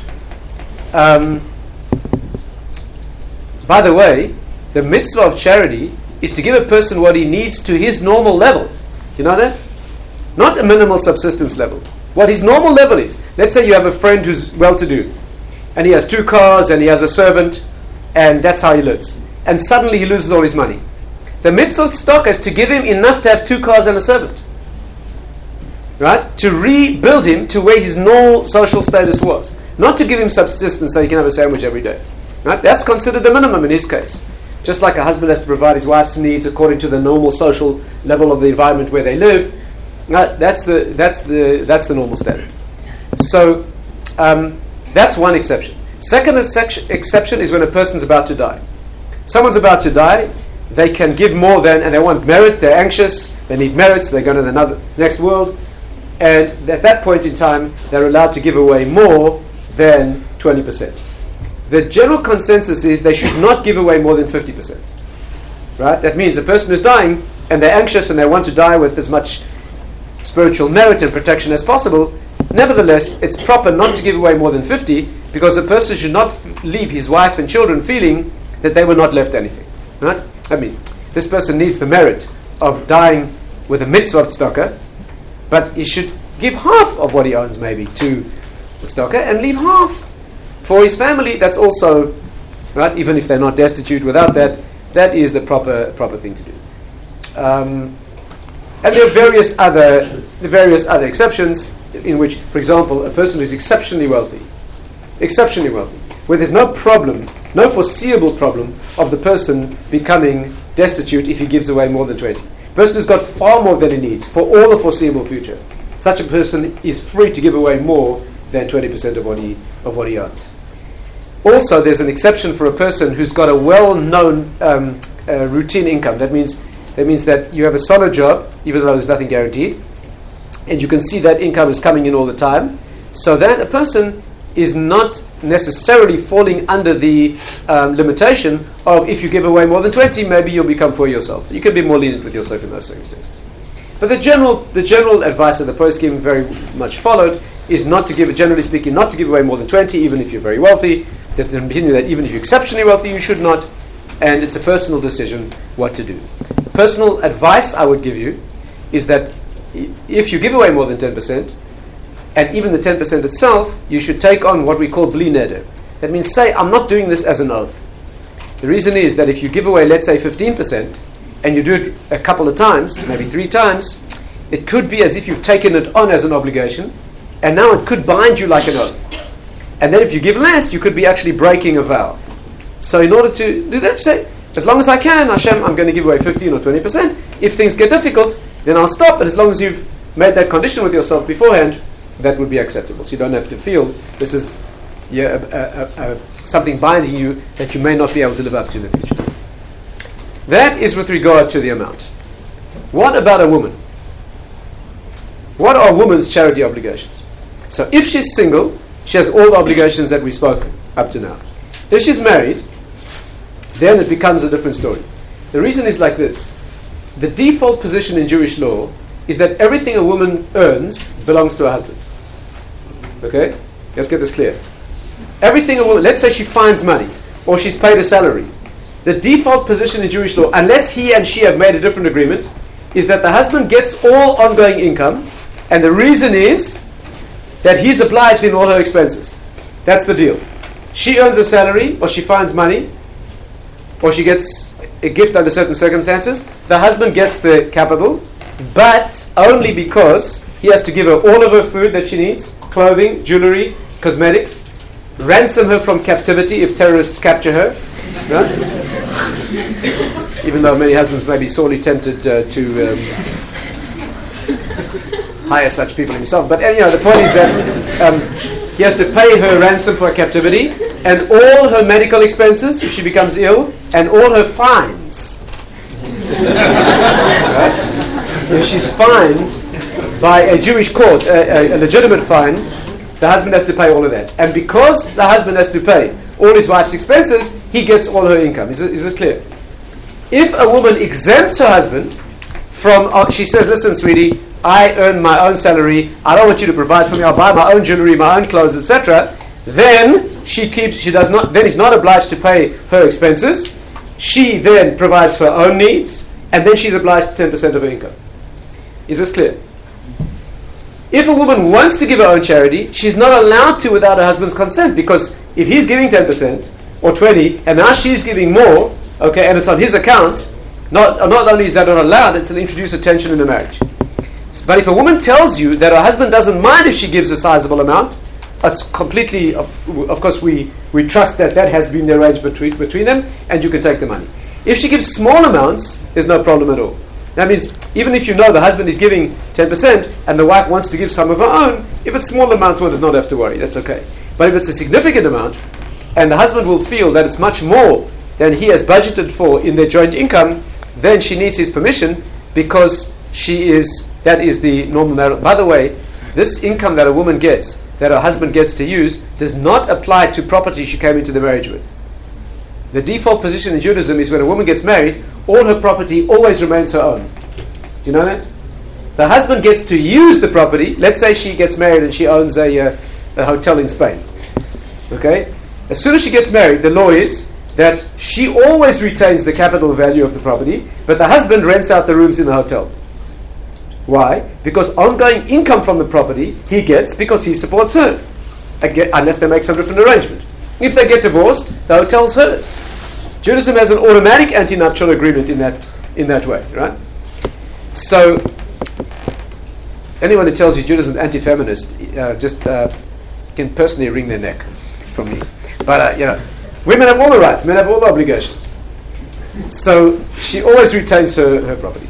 By the way, the mitzvah of charity is to give a person what he needs to his normal level. Do you know that? Not a minimal subsistence level. What his normal level is. Let's say you have a friend who's well-to-do, and he has 2 cars, and he has a servant, and that's how he lives. And suddenly he loses all his money. The mitzvah of tzedakah is to give him enough to have 2 cars and a servant. Right? To rebuild him to where his normal social status was. Not to give him subsistence so he can have a sandwich every day. Right? That's considered the minimum in his case. Just like a husband has to provide his wife's needs according to the normal social level of the environment where they live. Right? That's the normal standard. So that's one exception. Second exception is when a person's about to die. Someone's about to die, they can give more than, and they want merit, they're anxious, they need merits, they're going to the next world, and at that point in time, they're allowed to give away more than 20%. The general consensus is they should not give away more than 50%. Right? That means a person who's dying, and they're anxious and they want to die with as much spiritual merit and protection as possible, nevertheless, it's proper not to give away more than 50%, because a person should not leave his wife and children feeling that they were not left anything. Right? That means this person needs the merit of dying with a mitzvah of tzedakah, but he should give half of what he owns maybe to the tzedakah and leave half for his family. That's also, right, even if they're not destitute without that, that is the proper thing to do. And there are various other exceptions in which, for example, a person who's exceptionally wealthy, where there's no foreseeable problem of the person becoming destitute if he gives away more than 20. A person who's got far more than he needs for all the foreseeable future, such a person is free to give away more than 20% of what he owns. Also, there's an exception for a person who's got a well-known routine income. That means that you have a solid job, even though there's nothing guaranteed, and you can see that income is coming in all the time, so that a person is not necessarily falling under the limitation of if you give away more than 20, maybe you'll become poor yourself. You can be more lenient with yourself in those circumstances. But the general advice of the poskim, very much followed, is generally speaking, not to give away more than 20, even if you're very wealthy. There's an opinion that even if you're exceptionally wealthy, you should not, and it's a personal decision what to do. Personal advice I would give you is that if you give away more than 10%, and even the 10% itself, you should take on what we call bli neder. That means say, I'm not doing this as an oath. The reason is that if you give away, let's say 15%, and you do it a couple of times, maybe 3 times, it could be as if you've taken it on as an obligation, and now it could bind you like an oath. And then if you give less, you could be actually breaking a vow. So in order to do that, say, as long as I can, Hashem, I'm going to give away 15 or 20%. If things get difficult, then I'll stop. But as long as you've made that condition with yourself beforehand, that would be acceptable. So you don't have to feel this is something binding you that you may not be able to live up to in the future. That is with regard to the amount. What about a woman? What are a woman's charity obligations? So if she's single, she has all the obligations that we spoke up to now. If she's married, then it becomes a different story. The reason is like this. The default position in Jewish law is that everything a woman earns belongs to her husband. Okay? Let's get this clear. Everything a woman, let's say she finds money, or she's paid a salary. The default position in Jewish law, unless he and she have made a different agreement, is that the husband gets all ongoing income, and the reason is that he's obliged in all her expenses. That's the deal. She earns a salary, or she finds money, or she gets a gift under certain circumstances. The husband gets the capital, but only because he has to give her all of her food that she needs, clothing, jewelry, cosmetics, ransom her from captivity if terrorists capture her, right? Even though many husbands may be sorely tempted to hire such people himself. But the point is that he has to pay her ransom for captivity and all her medical expenses if she becomes ill, and all her fines. Right? If she's fined by a Jewish court, a legitimate fine, the husband has to pay all of that. And because the husband has to pay all his wife's expenses, he gets all her income. Is this clear? If a woman exempts her husband from, she says, listen, sweetie, I earn my own salary, I don't want you to provide for me, I'll buy my own jewelry, my own clothes, etc., then then he's not obliged to pay her expenses. She then provides for her own needs, and then she's obliged to 10% of her income. Is this clear? If a woman wants to give her own charity, she's not allowed to without her husband's consent, because if he's giving 10% or 20%, and now she's giving more, okay, and it's on his account, not only is that not allowed, it'll introduce a tension in the marriage. But if a woman tells you that her husband doesn't mind if she gives a sizable amount, it's completely, of course, we trust that has been the arrangement between them, and you can take the money. If she gives small amounts, there's no problem at all. That means even if you know the husband is giving 10% and the wife wants to give some of her own, if it's small amounts, one does not have to worry. That's okay. But if it's a significant amount, and the husband will feel that it's much more than he has budgeted for in their joint income, then she needs his permission, because that is the normal marital. By the way, this income that a woman gets, that her husband gets to use, does not apply to property she came into the marriage with. The default position in Judaism is when a woman gets married, all her property always remains her own. Do you know that? The husband gets to use the property. Let's say she gets married and she owns a hotel in Spain. Okay? As soon as she gets married, the law is that she always retains the capital value of the property, but the husband rents out the rooms in the hotel. Why? Because ongoing income from the property he gets because he supports her, unless they make some different arrangement. If they get divorced, the hotel's hers. Judaism has an automatic anti-nuptial agreement in that way, right? So, anyone who tells you Judaism is anti-feminist, just can personally wring their neck from me. But women have all the rights, men have all the obligations. So she always retains her property.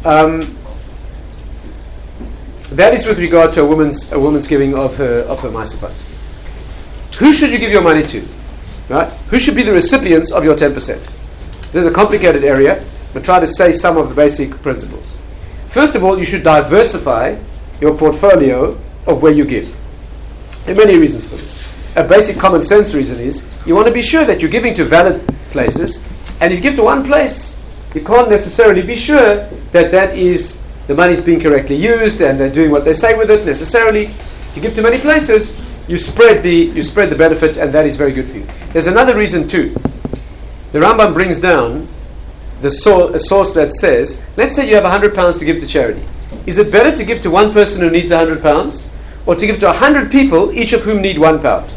That is with regard to a woman's giving of her Maaseh funds. Who should you give your money to? Right? Who should be the recipients of your 10%? This is a complicated area, but try to say some of the basic principles. First of all, you should diversify your portfolio of where you give. There are many reasons for this. A basic common sense reason is you want to be sure that you're giving to valid places, and if you give to one place, you can't necessarily be sure that the money is being correctly used and they're doing what they say with it necessarily. If you give to many places, you spread the benefit, and that is very good for you. There's another reason too. The Rambam brings down a source that says, let's say you have £100 to give to charity. Is it better to give to one person who needs £100, or to give to 100 people, each of whom need £1?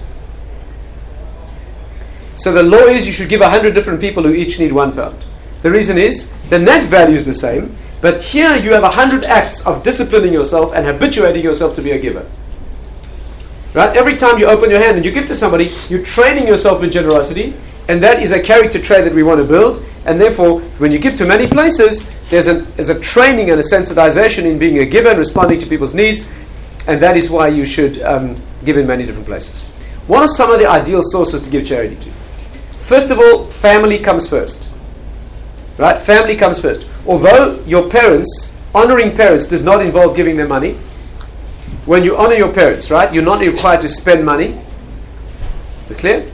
So the law is you should give 100 different people who each need £1. The reason is the net value is the same, but here you have 100 acts of disciplining yourself and habituating yourself to be a giver. Right? Every time you open your hand and you give to somebody, you're training yourself in generosity, and that is a character trait that we want to build. And therefore, when you give to many places, there's a training and a sensitization in being a giver and responding to people's needs, and that is why you should give in many different places. What are some of the ideal sources to give charity to? First of all, family comes first. Right? Family comes first. Although your parents, honoring parents does not involve giving them money, when you honor your parents, right, you're not required to spend money. Is it clear?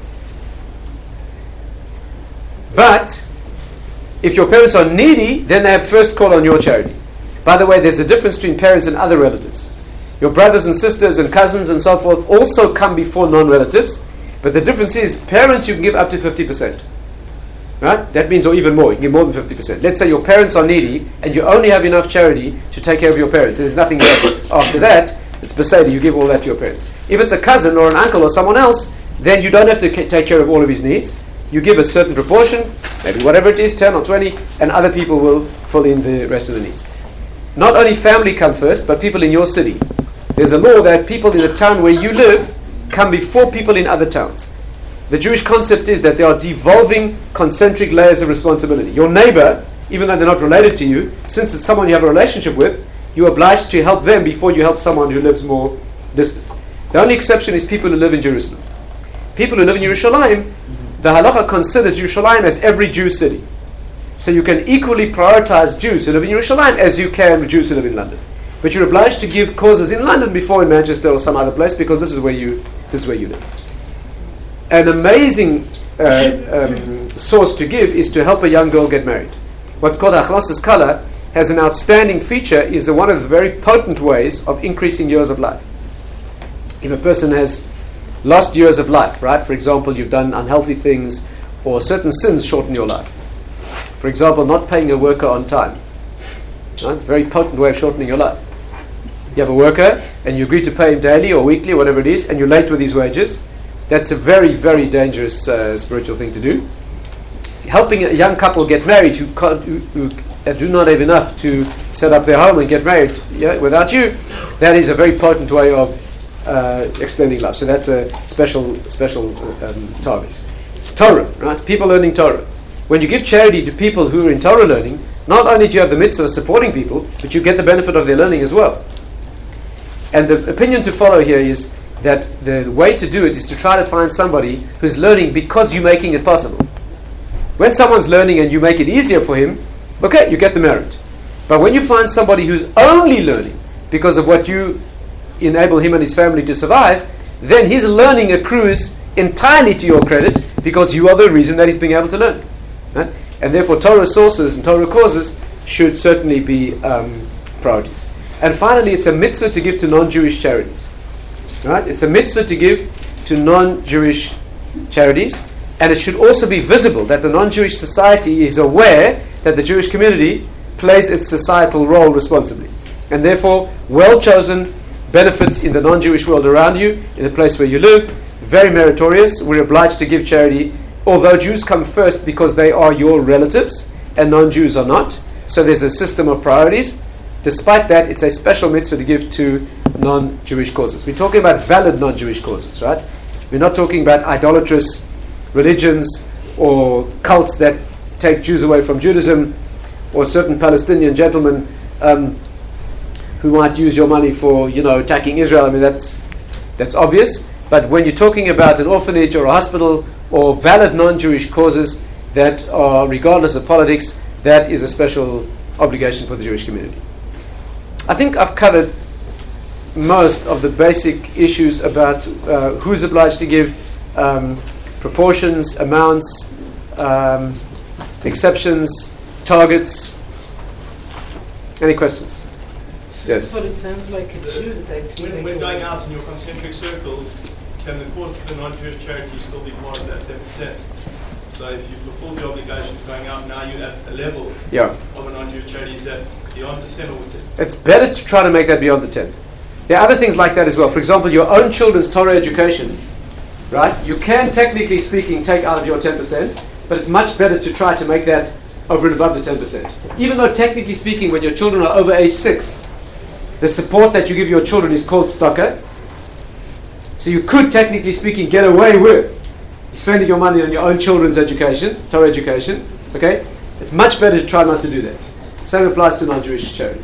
But if your parents are needy, then they have first call on your charity. By the way, there's a difference between parents and other relatives. Your brothers and sisters and cousins and so forth also come before non-relatives, but the difference is parents you can give up to 50%. Right? That means, or even more, you can give more than 50%. Let's say your parents are needy and you only have enough charity to take care of your parents, and there's nothing left after that. It's Beseda, you give all that to your parents. If it's a cousin or an uncle or someone else, then you don't have to take care of all of his needs. You give a certain proportion, maybe whatever it is, 10 or 20, and other people will fill in the rest of the needs. Not only family come first, but people in your city. There's a law that people in the town where you live come before people in other towns. The Jewish concept is that there are devolving concentric layers of responsibility. Your neighbor, even though they're not related to you, since it's someone you have a relationship with, you're obliged to help them before you help someone who lives more distant. The only exception is people who live in Jerusalem. People who live in Yerushalayim, the halacha considers Yerushalayim as every Jew city. So you can equally prioritize Jews who live in Yerushalayim as you can with Jews who live in London. But you're obliged to give causes in London before in Manchester or some other place, because this is where you live. An amazing source to give is to help a young girl get married. What's called Achlosas Kala has an outstanding feature, is one of the very potent ways of increasing years of life. If a person has lost years of life, right? For example, you've done unhealthy things, or certain sins shorten your life. For example, not paying a worker on time. Right? It's a very potent way of shortening your life. You have a worker and you agree to pay him daily or weekly, whatever it is, and you're late with his wages. That's a very, very dangerous spiritual thing to do. Helping a young couple get married who do not have enough to set up their home and get married without you, that is a very potent way of extending life. So that's a special target. Torah, right? People learning Torah. When you give charity to people who are in Torah learning, not only do you have the mitzvah of supporting people, but you get the benefit of their learning as well. And the opinion to follow here is that the way to do it is to try to find somebody who's learning because you're making it possible. When someone's learning and you make it easier for him, okay, you get the merit. But when you find somebody who's only learning because of what you enable him and his family to survive, then his learning accrues entirely to your credit, because you are the reason that he's being able to learn. Right? And therefore Torah sources and Torah causes should certainly be priorities. And finally, it's a mitzvah to give to non-Jewish charities. Right? It's a mitzvah to give to non-Jewish charities, and it should also be visible that the non-Jewish society is aware that the Jewish community plays its societal role responsibly. And therefore, well-chosen benefits in the non-Jewish world around you, in the place where you live, very meritorious. We're obliged to give charity although Jews come first because they are your relatives and non-Jews are not. So there's a system of priorities. Despite that, it's a special mitzvah to give to non-Jewish causes. We're talking about valid non-Jewish causes, right? We're not talking about idolatrous religions or cults that take Jews away from Judaism, or certain Palestinian gentlemen who might use your money for, attacking Israel. I mean, that's obvious. But when you're talking about an orphanage or a hospital or valid non-Jewish causes that are regardless of politics, that is a special obligation for the Jewish community. I think I've covered most of the basic issues about who's obliged to give, proportions, amounts, exceptions, targets. Any questions? Yes. But it sounds like a Jew that actually... When going out in your concentric circles, can the cost of the non-Jewish charity still be part of that 10%? So if you fulfill the obligations going out, now you're at a level of a non-Jewish charity. Is that beyond the 10 or with it? It's better to try to make that beyond the 10. There are other things like that as well. For example, your own children's Torah education, right? You can, technically speaking, take out of your 10%, but it's much better to try to make that over and above the 10%. Even though, technically speaking, when your children are over age 6, the support that you give your children is called tzedakah. So you could, technically speaking, get away with spending your money on your own children's education, Torah education. Okay? It's much better to try not to do that. Same applies to non-Jewish charity.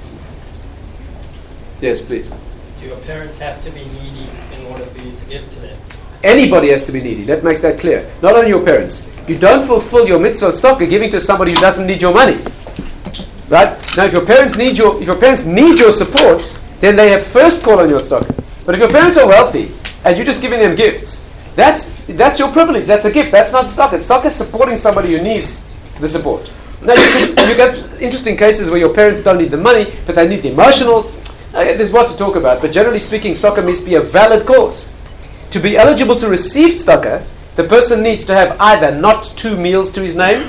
Yes, please. Do your parents have to be needy in order for you to give to them? Anybody has to be needy. That makes that clear. Not only your parents. You don't fulfill your mitzvah of tzedakah giving to somebody who doesn't need your money. Right? Now, if your parents need your support, then they have first call on your tzedakah. But if your parents are wealthy and you're just giving them gifts, that's your privilege. That's a gift. That's not tzedakah. Tzedakah is supporting somebody who needs the support. Now, you get interesting cases where your parents don't need the money, but they need the emotional. There's what to talk about. But generally speaking, tzedakah must be a valid cause. To be eligible to receive tzedakah, the person needs to have either not 2 meals to his name,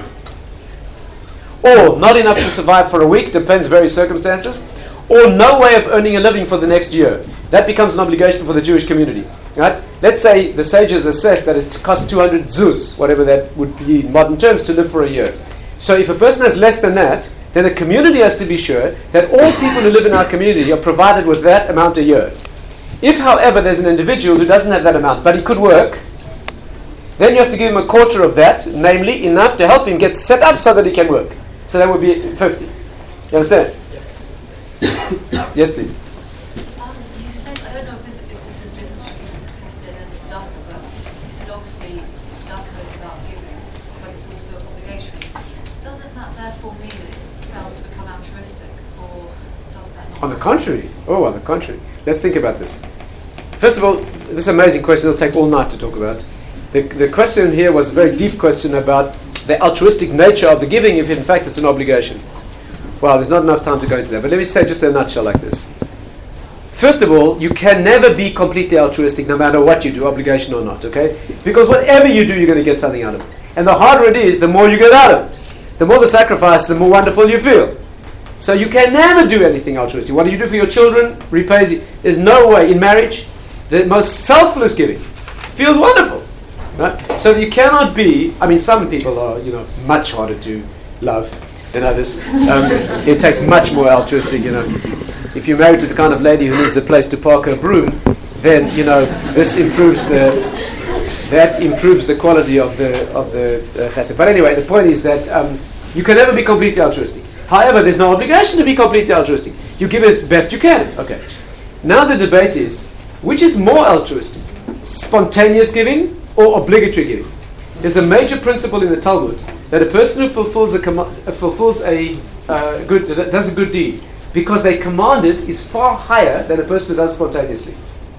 or not enough to survive for a week, depends various circumstances, or no way of earning a living for the next year. That becomes an obligation for the Jewish community. Right? Let's say the sages assess that it costs 200 zuz, whatever that would be in modern terms, to live for a year. So if a person has less than that, then the community has to be sure that all people who live in our community are provided with that amount a year. If, however, there's an individual who doesn't have that amount, but he could work, then you have to give him a quarter of that, namely enough to help him get set up so that he can work. So that would be 50. You understand? Yes, please. You said, I don't know if this is different between chesed and tzedakah, but you said obviously tzedakah is about giving, but it's also obligatory. Doesn't that therefore mean that it fails to become altruistic, or does that not? On the contrary. Oh, on the contrary. Let's think about this. First of all, this is an amazing question. It'll take all night to talk about. The question here was a very deep question about the altruistic nature of the giving, if in fact it's an obligation. Well, there's not enough time to go into that, but let me say just in a nutshell like this. First of all, you can never be completely altruistic no matter what you do, obligation or not, okay? Because whatever you do, you're going to get something out of it. And the harder it is, the more you get out of it. The more the sacrifice, the more wonderful you feel. So you can never do anything altruistic. What do you do for your children repays you. There's no way in marriage, the most selfless giving feels wonderful. Right? So you cannot be, some people are, much harder to love than others. It takes much more altruistic, If you're married to the kind of lady who needs a place to park her broom, then, this improves the quality of the chesed. But anyway, the point is that you can never be completely altruistic. However, there's no obligation to be completely altruistic. You give as best you can. Okay. Now the debate is, which is more altruistic? Spontaneous giving or obligatory giving? There's a major principle in the Talmud that a person who fulfills does a good deed because they command it is far higher than a person who does spontaneously.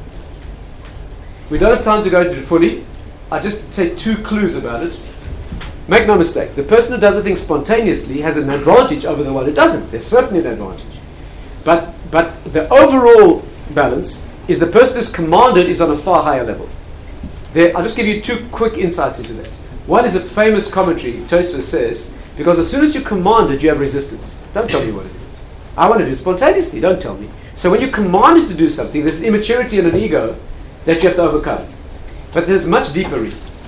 We don't have time to go into it fully. I'll just say 2 clues about it. Make no mistake, the person who does a thing spontaneously has an advantage over the one who doesn't. There's certainly an advantage. But the overall balance is the person who's commanded is on a far higher level. I'll just give you 2 quick insights into that. One is a famous commentary. Tosfos says, because as soon as you're commanded, you have resistance. Don't tell me what to do. I want to do it spontaneously. Don't tell me. So when you're commanded to do something, there's immaturity and an ego that you have to overcome. But there's a much deeper reason.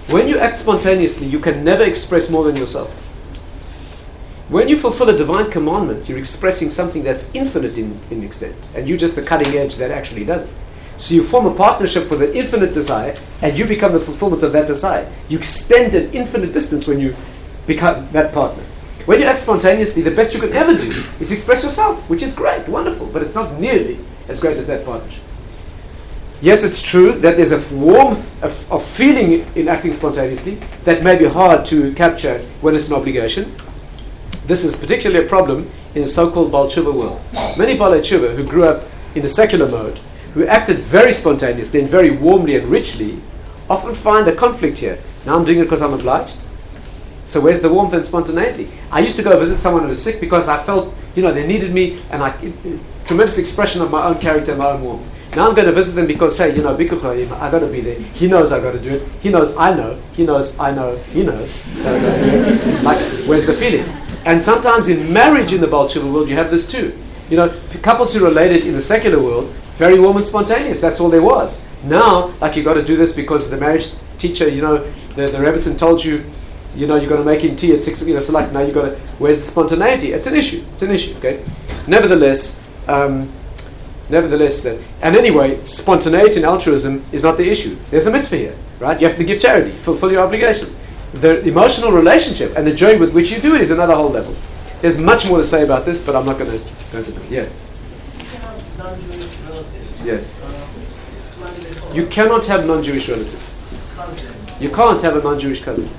when you act spontaneously, you can never express more than yourself. When you fulfill a divine commandment, you're expressing something that's infinite in extent, and you're just the cutting edge that actually does it. So you form a partnership with an infinite desire, and you become the fulfillment of that desire. You extend an infinite distance when you become that partner. When you act spontaneously, the best you can ever do is express yourself, which is great, wonderful, but it's not nearly as great as that partnership. Yes, it's true that there's a warmth of feeling in acting spontaneously that may be hard to capture when it's an obligation. This is particularly a problem in the so-called Baal Tshuva world. Many Baalei Tshuva who grew up in the secular mode, who acted very spontaneously and very warmly and richly, often find a conflict here. Now I'm doing it because I'm obliged. So where's the warmth and spontaneity? I used to go visit someone who was sick because I felt, they needed me, and tremendous expression of my own character and my own warmth. Now I'm going to visit them because, hey, Bikucha, I got to be there. He knows I got to do it. He knows I know. He knows I know. He knows that I got to do it. Like, where's the feeling? And sometimes in marriage in the Baal Tshuva world, you have this too. Couples who related in the secular world, very warm and spontaneous. That's all there was. Now, you got to do this because the marriage teacher, the Rebbitzin told you, you're going to make him tea at 6. So now you got to. Where's the spontaneity? It's an issue. Okay. Nevertheless, and anyway, spontaneity and altruism is not the issue. There's a mitzvah here, right? You have to give charity, fulfill your obligation. The emotional relationship and the joy with which you do it is another whole level. There's much more to say about this, but I'm not going to go into it. Yeah. Non-Jewish relatives. Yes. You cannot have non-Jewish relatives. You can't have a non-Jewish cousin.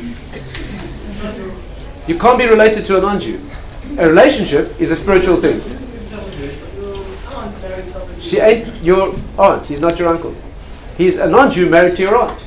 You can't be related to a non-Jew. A relationship is a spiritual thing. She ain't your aunt. He's not your uncle. He's a non-Jew married to your aunt.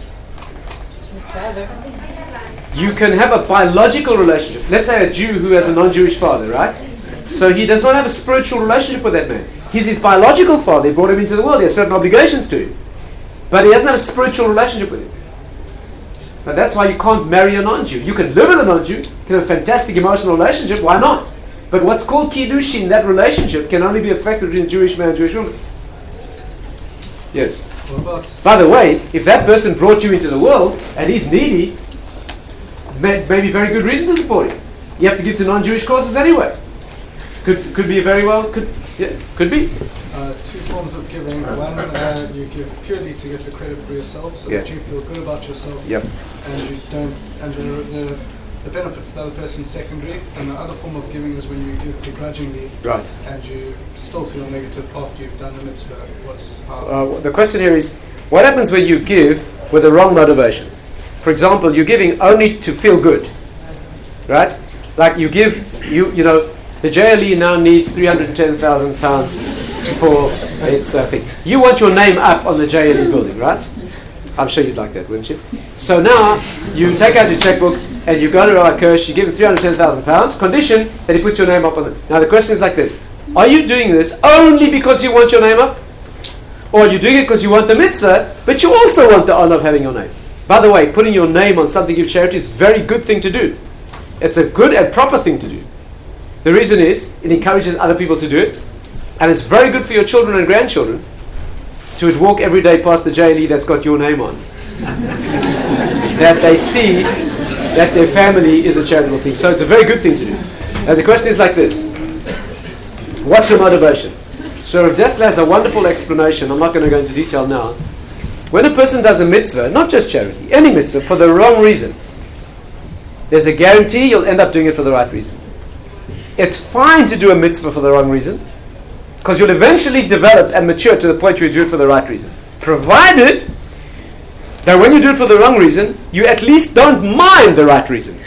You can have a biological relationship. Let's say a Jew who has a non-Jewish father, right? So he does not have a spiritual relationship with that man. He's his biological father. He brought him into the world. He has certain obligations to him. But he doesn't have a spiritual relationship with him. Now that's why you can't marry a non-Jew. You can live with a non-Jew. You can have a fantastic emotional relationship. Why not? But what's called kiddushin, that relationship, can only be effective between a Jewish man and a Jewish woman. Yes. By the way, if that person brought you into the world and he's needy, maybe very good reason to support him. You have to give to non-Jewish causes anyway. Could be very well. Could be. Two forms of giving. One, you give purely to get the credit for yourself, so that you feel good about yourself. Yep. And you don't. And the benefit for the other person is secondary. And the other form of giving is when you give begrudgingly. Right. And you still feel negative after you've done the mitzvah. The question here is, what happens when you give with the wrong motivation? For example, you're giving only to feel good, right? Like you give, the JLE now needs £310,000 for its thing. You want your name up on the JLE building, right? I'm sure you'd like that, wouldn't you? So now you take out your checkbook and you go to Rabbi Kirsch, you give him £310,000, condition that he puts your name up on it. Now the question is like this: are you doing this only because you want your name up, or are you doing it because you want the mitzvah, but you also want the honor of having your name? By the way, putting your name on something you give charity is a very good thing to do. It's a good and proper thing to do. The reason is, it encourages other people to do it, and it's very good for your children and grandchildren to walk every day past the JLE that's got your name on. That they see that their family is a charitable thing. So it's a very good thing to do. Now the question is like this: what's your motivation? So Rav Dessler has a wonderful explanation. I'm not going to go into detail now. When a person does a mitzvah, not just charity, any mitzvah, for the wrong reason, there's a guarantee you'll end up doing it for the right reason. It's fine to do a mitzvah for the wrong reason, because you'll eventually develop and mature to the point where you do it for the right reason. Provided that when you do it for the wrong reason, you at least don't mind the right reason.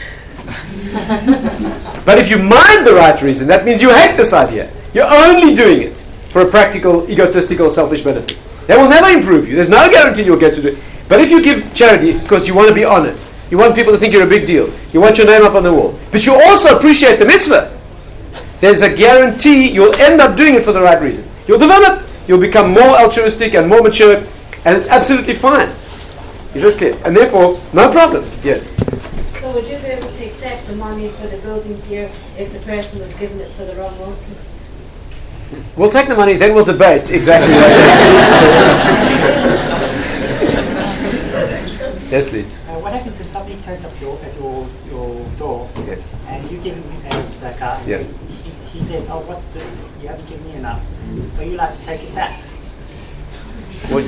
But if you mind the right reason, that means you hate this idea. You're only doing it for a practical, egotistical, selfish benefit. That will never improve you. There's no guarantee you'll get to do it. But if you give charity because you want to be honored, you want people to think you're a big deal, you want your name up on the wall, but you also appreciate the mitzvah, there's a guarantee you'll end up doing it for the right reason. You'll develop, you'll become more altruistic and more mature, and it's absolutely fine. Is this clear? And therefore, no problem. Yes? So would you be able to accept the money for the building here if the person was given it for the wrong reason? We'll take the money, then we'll debate exactly what Yes, please. What happens if somebody turns up at your door and you give him tzedakah? Yes. He says, "Oh, what's this? You haven't given me enough." Are you allowed to take it back? Well,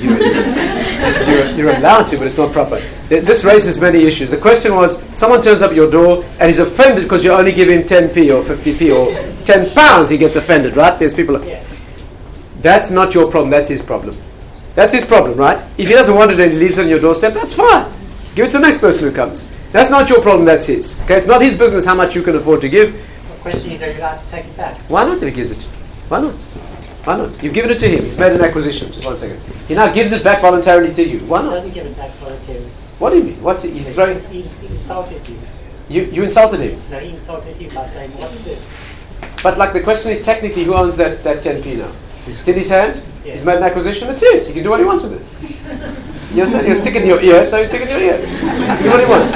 you're allowed to, but it's not proper. This raises many issues. The question was, someone turns up at your door and he's offended because you only give him 10p or 50p or 10 pounds. He gets offended, right? There's people. Yeah. That's not your problem. That's his problem. That's his problem, right? If he doesn't want it and he leaves it on your doorstep, that's fine. Give it to the next person who comes. That's not your problem. That's his. Okay, it's not his business how much you can afford to give. The question is, are you allowed to take it back? Why not if he gives it? Why not? Why not? You've given it to him. He's made an acquisition. Just 1 second. He now gives it back voluntarily to you. Why He not? doesn't give it back voluntarily. What do you mean? What's it? He's throwing. He insulted you. You insulted him. No, he insulted you by saying, "What's this?" But like the question is technically who owns that 10p now? It's in his hand. Yeah. He's made an acquisition. It's his. He can do what he wants with it. You're sticking in your ear, so he's sticking in your ear. He can do what he wants.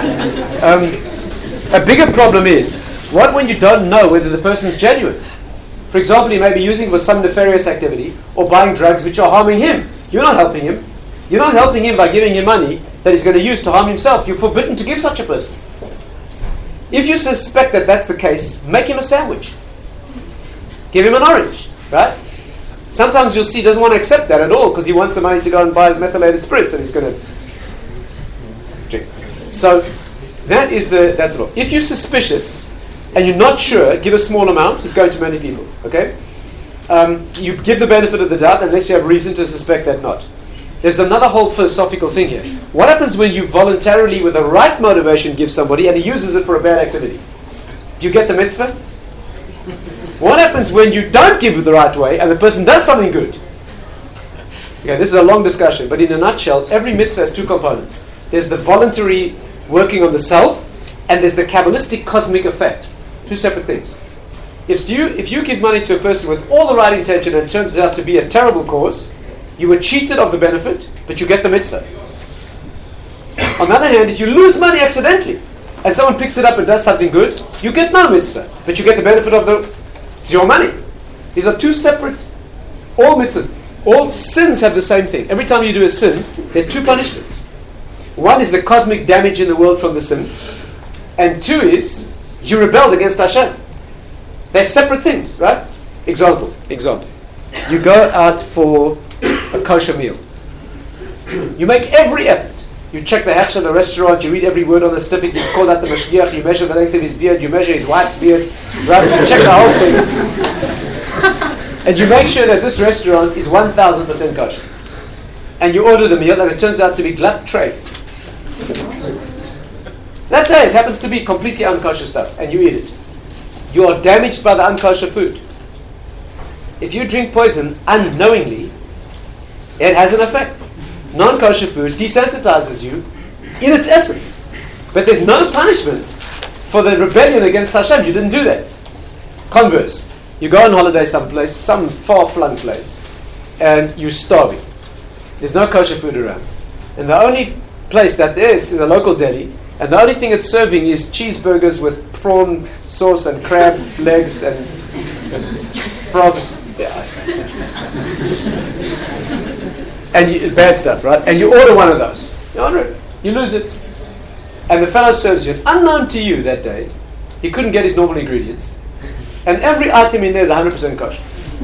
A bigger problem is what when you don't know whether the person's genuine. For example, he may be using it for some nefarious activity or buying drugs which are harming him. You're not helping him. You're not helping him by giving him money that he's going to use to harm himself. You're forbidden to give such a person. If you suspect that that's the case, make him a sandwich. Give him an orange, right? Sometimes you'll see he doesn't want to accept that at all because he wants the money to go and buy his methylated spirits and he's going to drink. So that's all. If you're suspicious and you're not sure, give a small amount. It's going to many people. Okay, you give the benefit of the doubt unless you have reason to suspect that not. There's another whole philosophical thing here. What happens when you voluntarily, with the right motivation, give somebody and he uses it for a bad activity? Do you get the mitzvah? What happens when you don't give it the right way and the person does something good? Okay, this is a long discussion, but in a nutshell, every mitzvah has two components. There's the voluntary working on the self, and there's the Kabbalistic cosmic effect. Two separate things. If you give money to a person with all the right intention and it turns out to be a terrible cause, you were cheated of the benefit, but you get the mitzvah. On the other hand, if you lose money accidentally, and someone picks it up and does something good, you get no mitzvah, but you get the benefit of it's your money. These are two separate, all mitzvahs. All sins have the same thing. Every time you do a sin, there are two punishments. One is the cosmic damage in the world from the sin, and two is you rebelled against Hashem. They're separate things, right? Example. You go out for a kosher meal. You make every effort. You check the hechsher of the restaurant, you read every word on the certificate, you call out the mashgiach, you measure the length of his beard, you measure his wife's beard, right? You check the whole thing. And you make sure that this restaurant is 1000% kosher. And you order the meal and it turns out to be glatt treif. That day it happens to be completely unkosher stuff and you eat it. You are damaged by the unkosher food. If you drink poison unknowingly, it has an effect. Non-kosher food desensitizes you in its essence. But there's no punishment for the rebellion against Hashem. You didn't do that. Converse, you go on holiday someplace, some far-flung place, and you're starving. There's no kosher food around. And the only place that there is a local deli, and the only thing it's serving is cheeseburgers with prawn sauce and crab legs and frogs. And bad stuff, right? And you order one of those. You order it. You lose it. And the fellow serves you. Unknown to you that day, he couldn't get his normal ingredients. And every item in there is 100% kosher.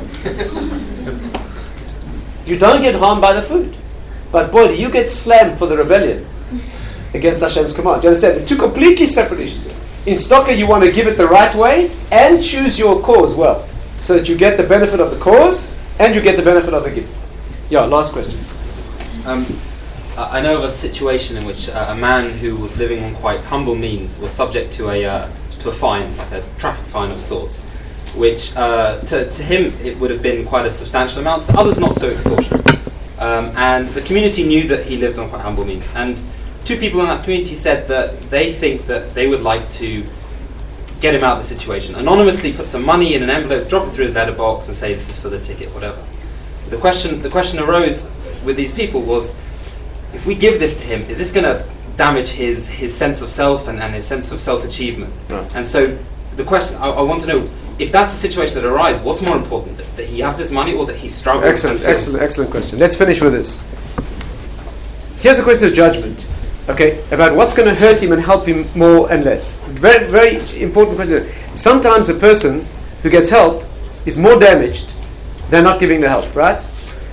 You don't get harmed by the food. But boy, do you get slammed for the rebellion against Hashem's command. Do you understand? They're two completely separate issues. In Stocker, you want to give it the right way and choose your cause well. So that you get the benefit of the cause and you get the benefit of the gift. Yeah, last question. I know of a situation in which a man who was living on quite humble means was subject to a fine, like a traffic fine of sorts, which to him it would have been quite a substantial amount, to others not so extortionate. And the community knew that he lived on quite humble means. And two people in that community said that they think that they would like to get him out of the situation. Anonymously put some money in an envelope, drop it through his letterbox and say this is for the ticket, whatever. The question arose with these people was, if we give this to him, is this going to damage his sense of self and his sense of self-achievement? Right. And so the question, I want to know, if that's a situation that arises, what's more important, that he has this money or that he struggles? Excellent question. Let's finish with this. Here's a question of judgment. Okay, about what's going to hurt him and help him more and less. Very, very important question. Sometimes a person who gets help is more damaged than not giving the help, right?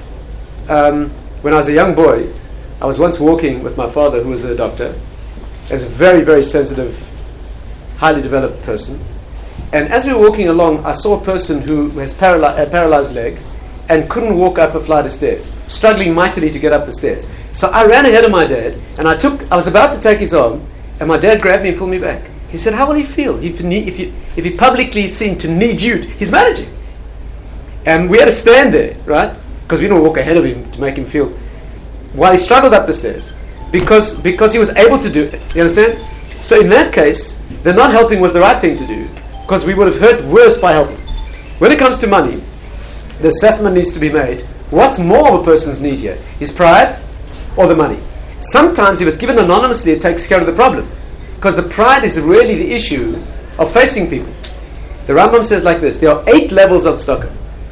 When I was a young boy, I was once walking with my father, who was a doctor, as a very, very sensitive, highly developed person. And as we were walking along, I saw a person who has a paralyzed leg and couldn't walk up a flight of stairs, struggling mightily to get up the stairs. So I ran ahead of my dad, and I was about to take his arm, and my dad grabbed me and pulled me back. He said, how will he feel if he publicly seemed to need you? He's managing. And we had to stand there, right? Because we didn't walk ahead of him to make him feel, while he struggled up the stairs. Because he was able to do it. You understand? So in that case, the not helping was the right thing to do, because we would have hurt worse by helping. When it comes to money, the assessment needs to be made. What's more of a person's need here? His pride or the money? Sometimes if it's given anonymously, it takes care of the problem, because the pride is really the issue of facing people. The Rambam says like this: there are 8 levels of tzedakah.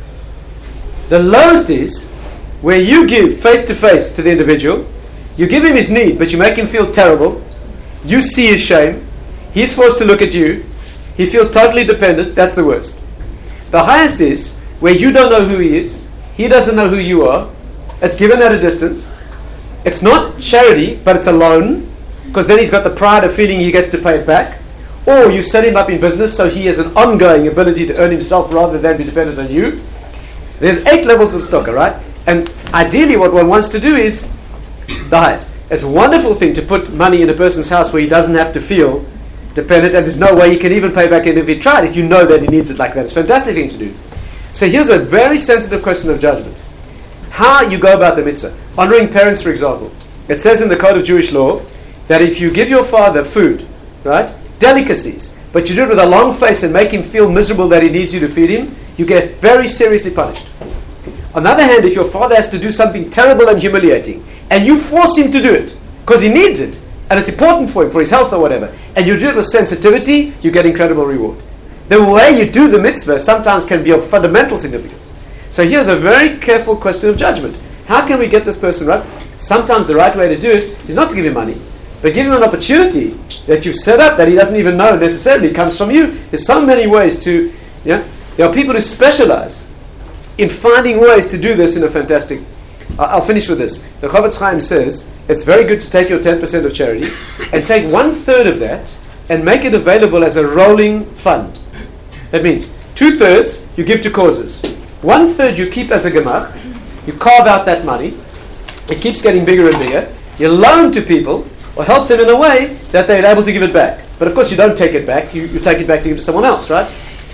The lowest is where you give face to face to the individual. You give him his need, but you make him feel terrible. You see his shame. He's forced to look at you. He feels totally dependent. That's the worst. The highest is where you don't know who he is. He doesn't know who you are. It's given at a distance. It's not charity, but it's a loan, because then he's got the pride of feeling he gets to pay it back. Or you set him up in business so he has an ongoing ability to earn himself rather than be dependent on you. There's 8 levels of tzedakah, right? And ideally what one wants to do is the highest. It's a wonderful thing to put money in a person's house where he doesn't have to feel dependent, and there's no way he can even pay back if he tried, if you know that he needs it like that. It's a fantastic thing to do. So here's a very sensitive question of judgment. How you go about the mitzvah. Honoring parents, for example. It says in the Code of Jewish Law that if you give your father food, right, delicacies, but you do it with a long face and make him feel miserable that he needs you to feed him, you get very seriously punished. On the other hand, if your father has to do something terrible and humiliating, and you force him to do it, because he needs it, and it's important for him, for his health or whatever, and you do it with sensitivity, you get incredible reward. The way you do the mitzvah sometimes can be of fundamental significance. So here's a very careful question of judgment. How can we get this person right? Sometimes the right way to do it is not to give him money, but give him an opportunity that you've set up that he doesn't even know necessarily comes from you. There's so many ways to, there are people who specialize in finding ways to do this in a fantastic. I'll finish with this. The Chofetz Chaim says it's very good to take your 10% of charity and take 1/3 of that and make it available as a rolling fund. That means 2/3 you give to causes, 1/3 you keep as a gemach. You carve out that money. It keeps getting bigger and bigger. You loan to people or help them in a way that they're able to give it back. But of course you don't take it back. You take it back to give to someone else, right?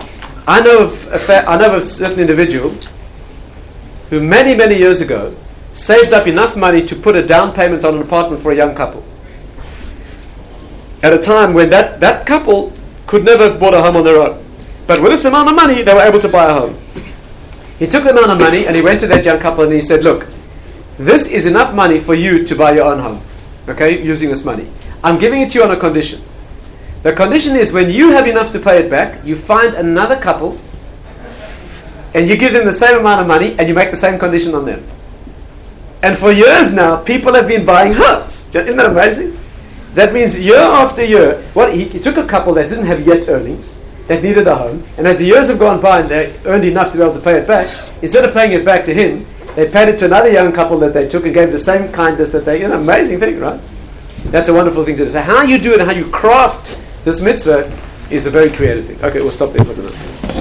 I know of a certain individual who many, many years ago saved up enough money to put a down payment on an apartment for a young couple. At a time when that couple could never have bought a home on their own. But with this amount of money, they were able to buy a home. He took the amount of money and he went to that young couple and he said, look, this is enough money for you to buy your own home. Okay, using this money. I'm giving it to you on a condition. The condition is when you have enough to pay it back, you find another couple and you give them the same amount of money and you make the same condition on them. And for years now, people have been buying homes. Isn't that amazing? That means year after year, he took a couple that didn't have yet earnings, that needed a home, and as the years have gone by and they earned enough to be able to pay it back, instead of paying it back to him, they paid it to another young couple that they took and gave the same kindness that they... An amazing thing, right? That's a wonderful thing to do. So how you do it and how you craft this mitzvah is a very creative thing. Okay, we'll stop there for tonight.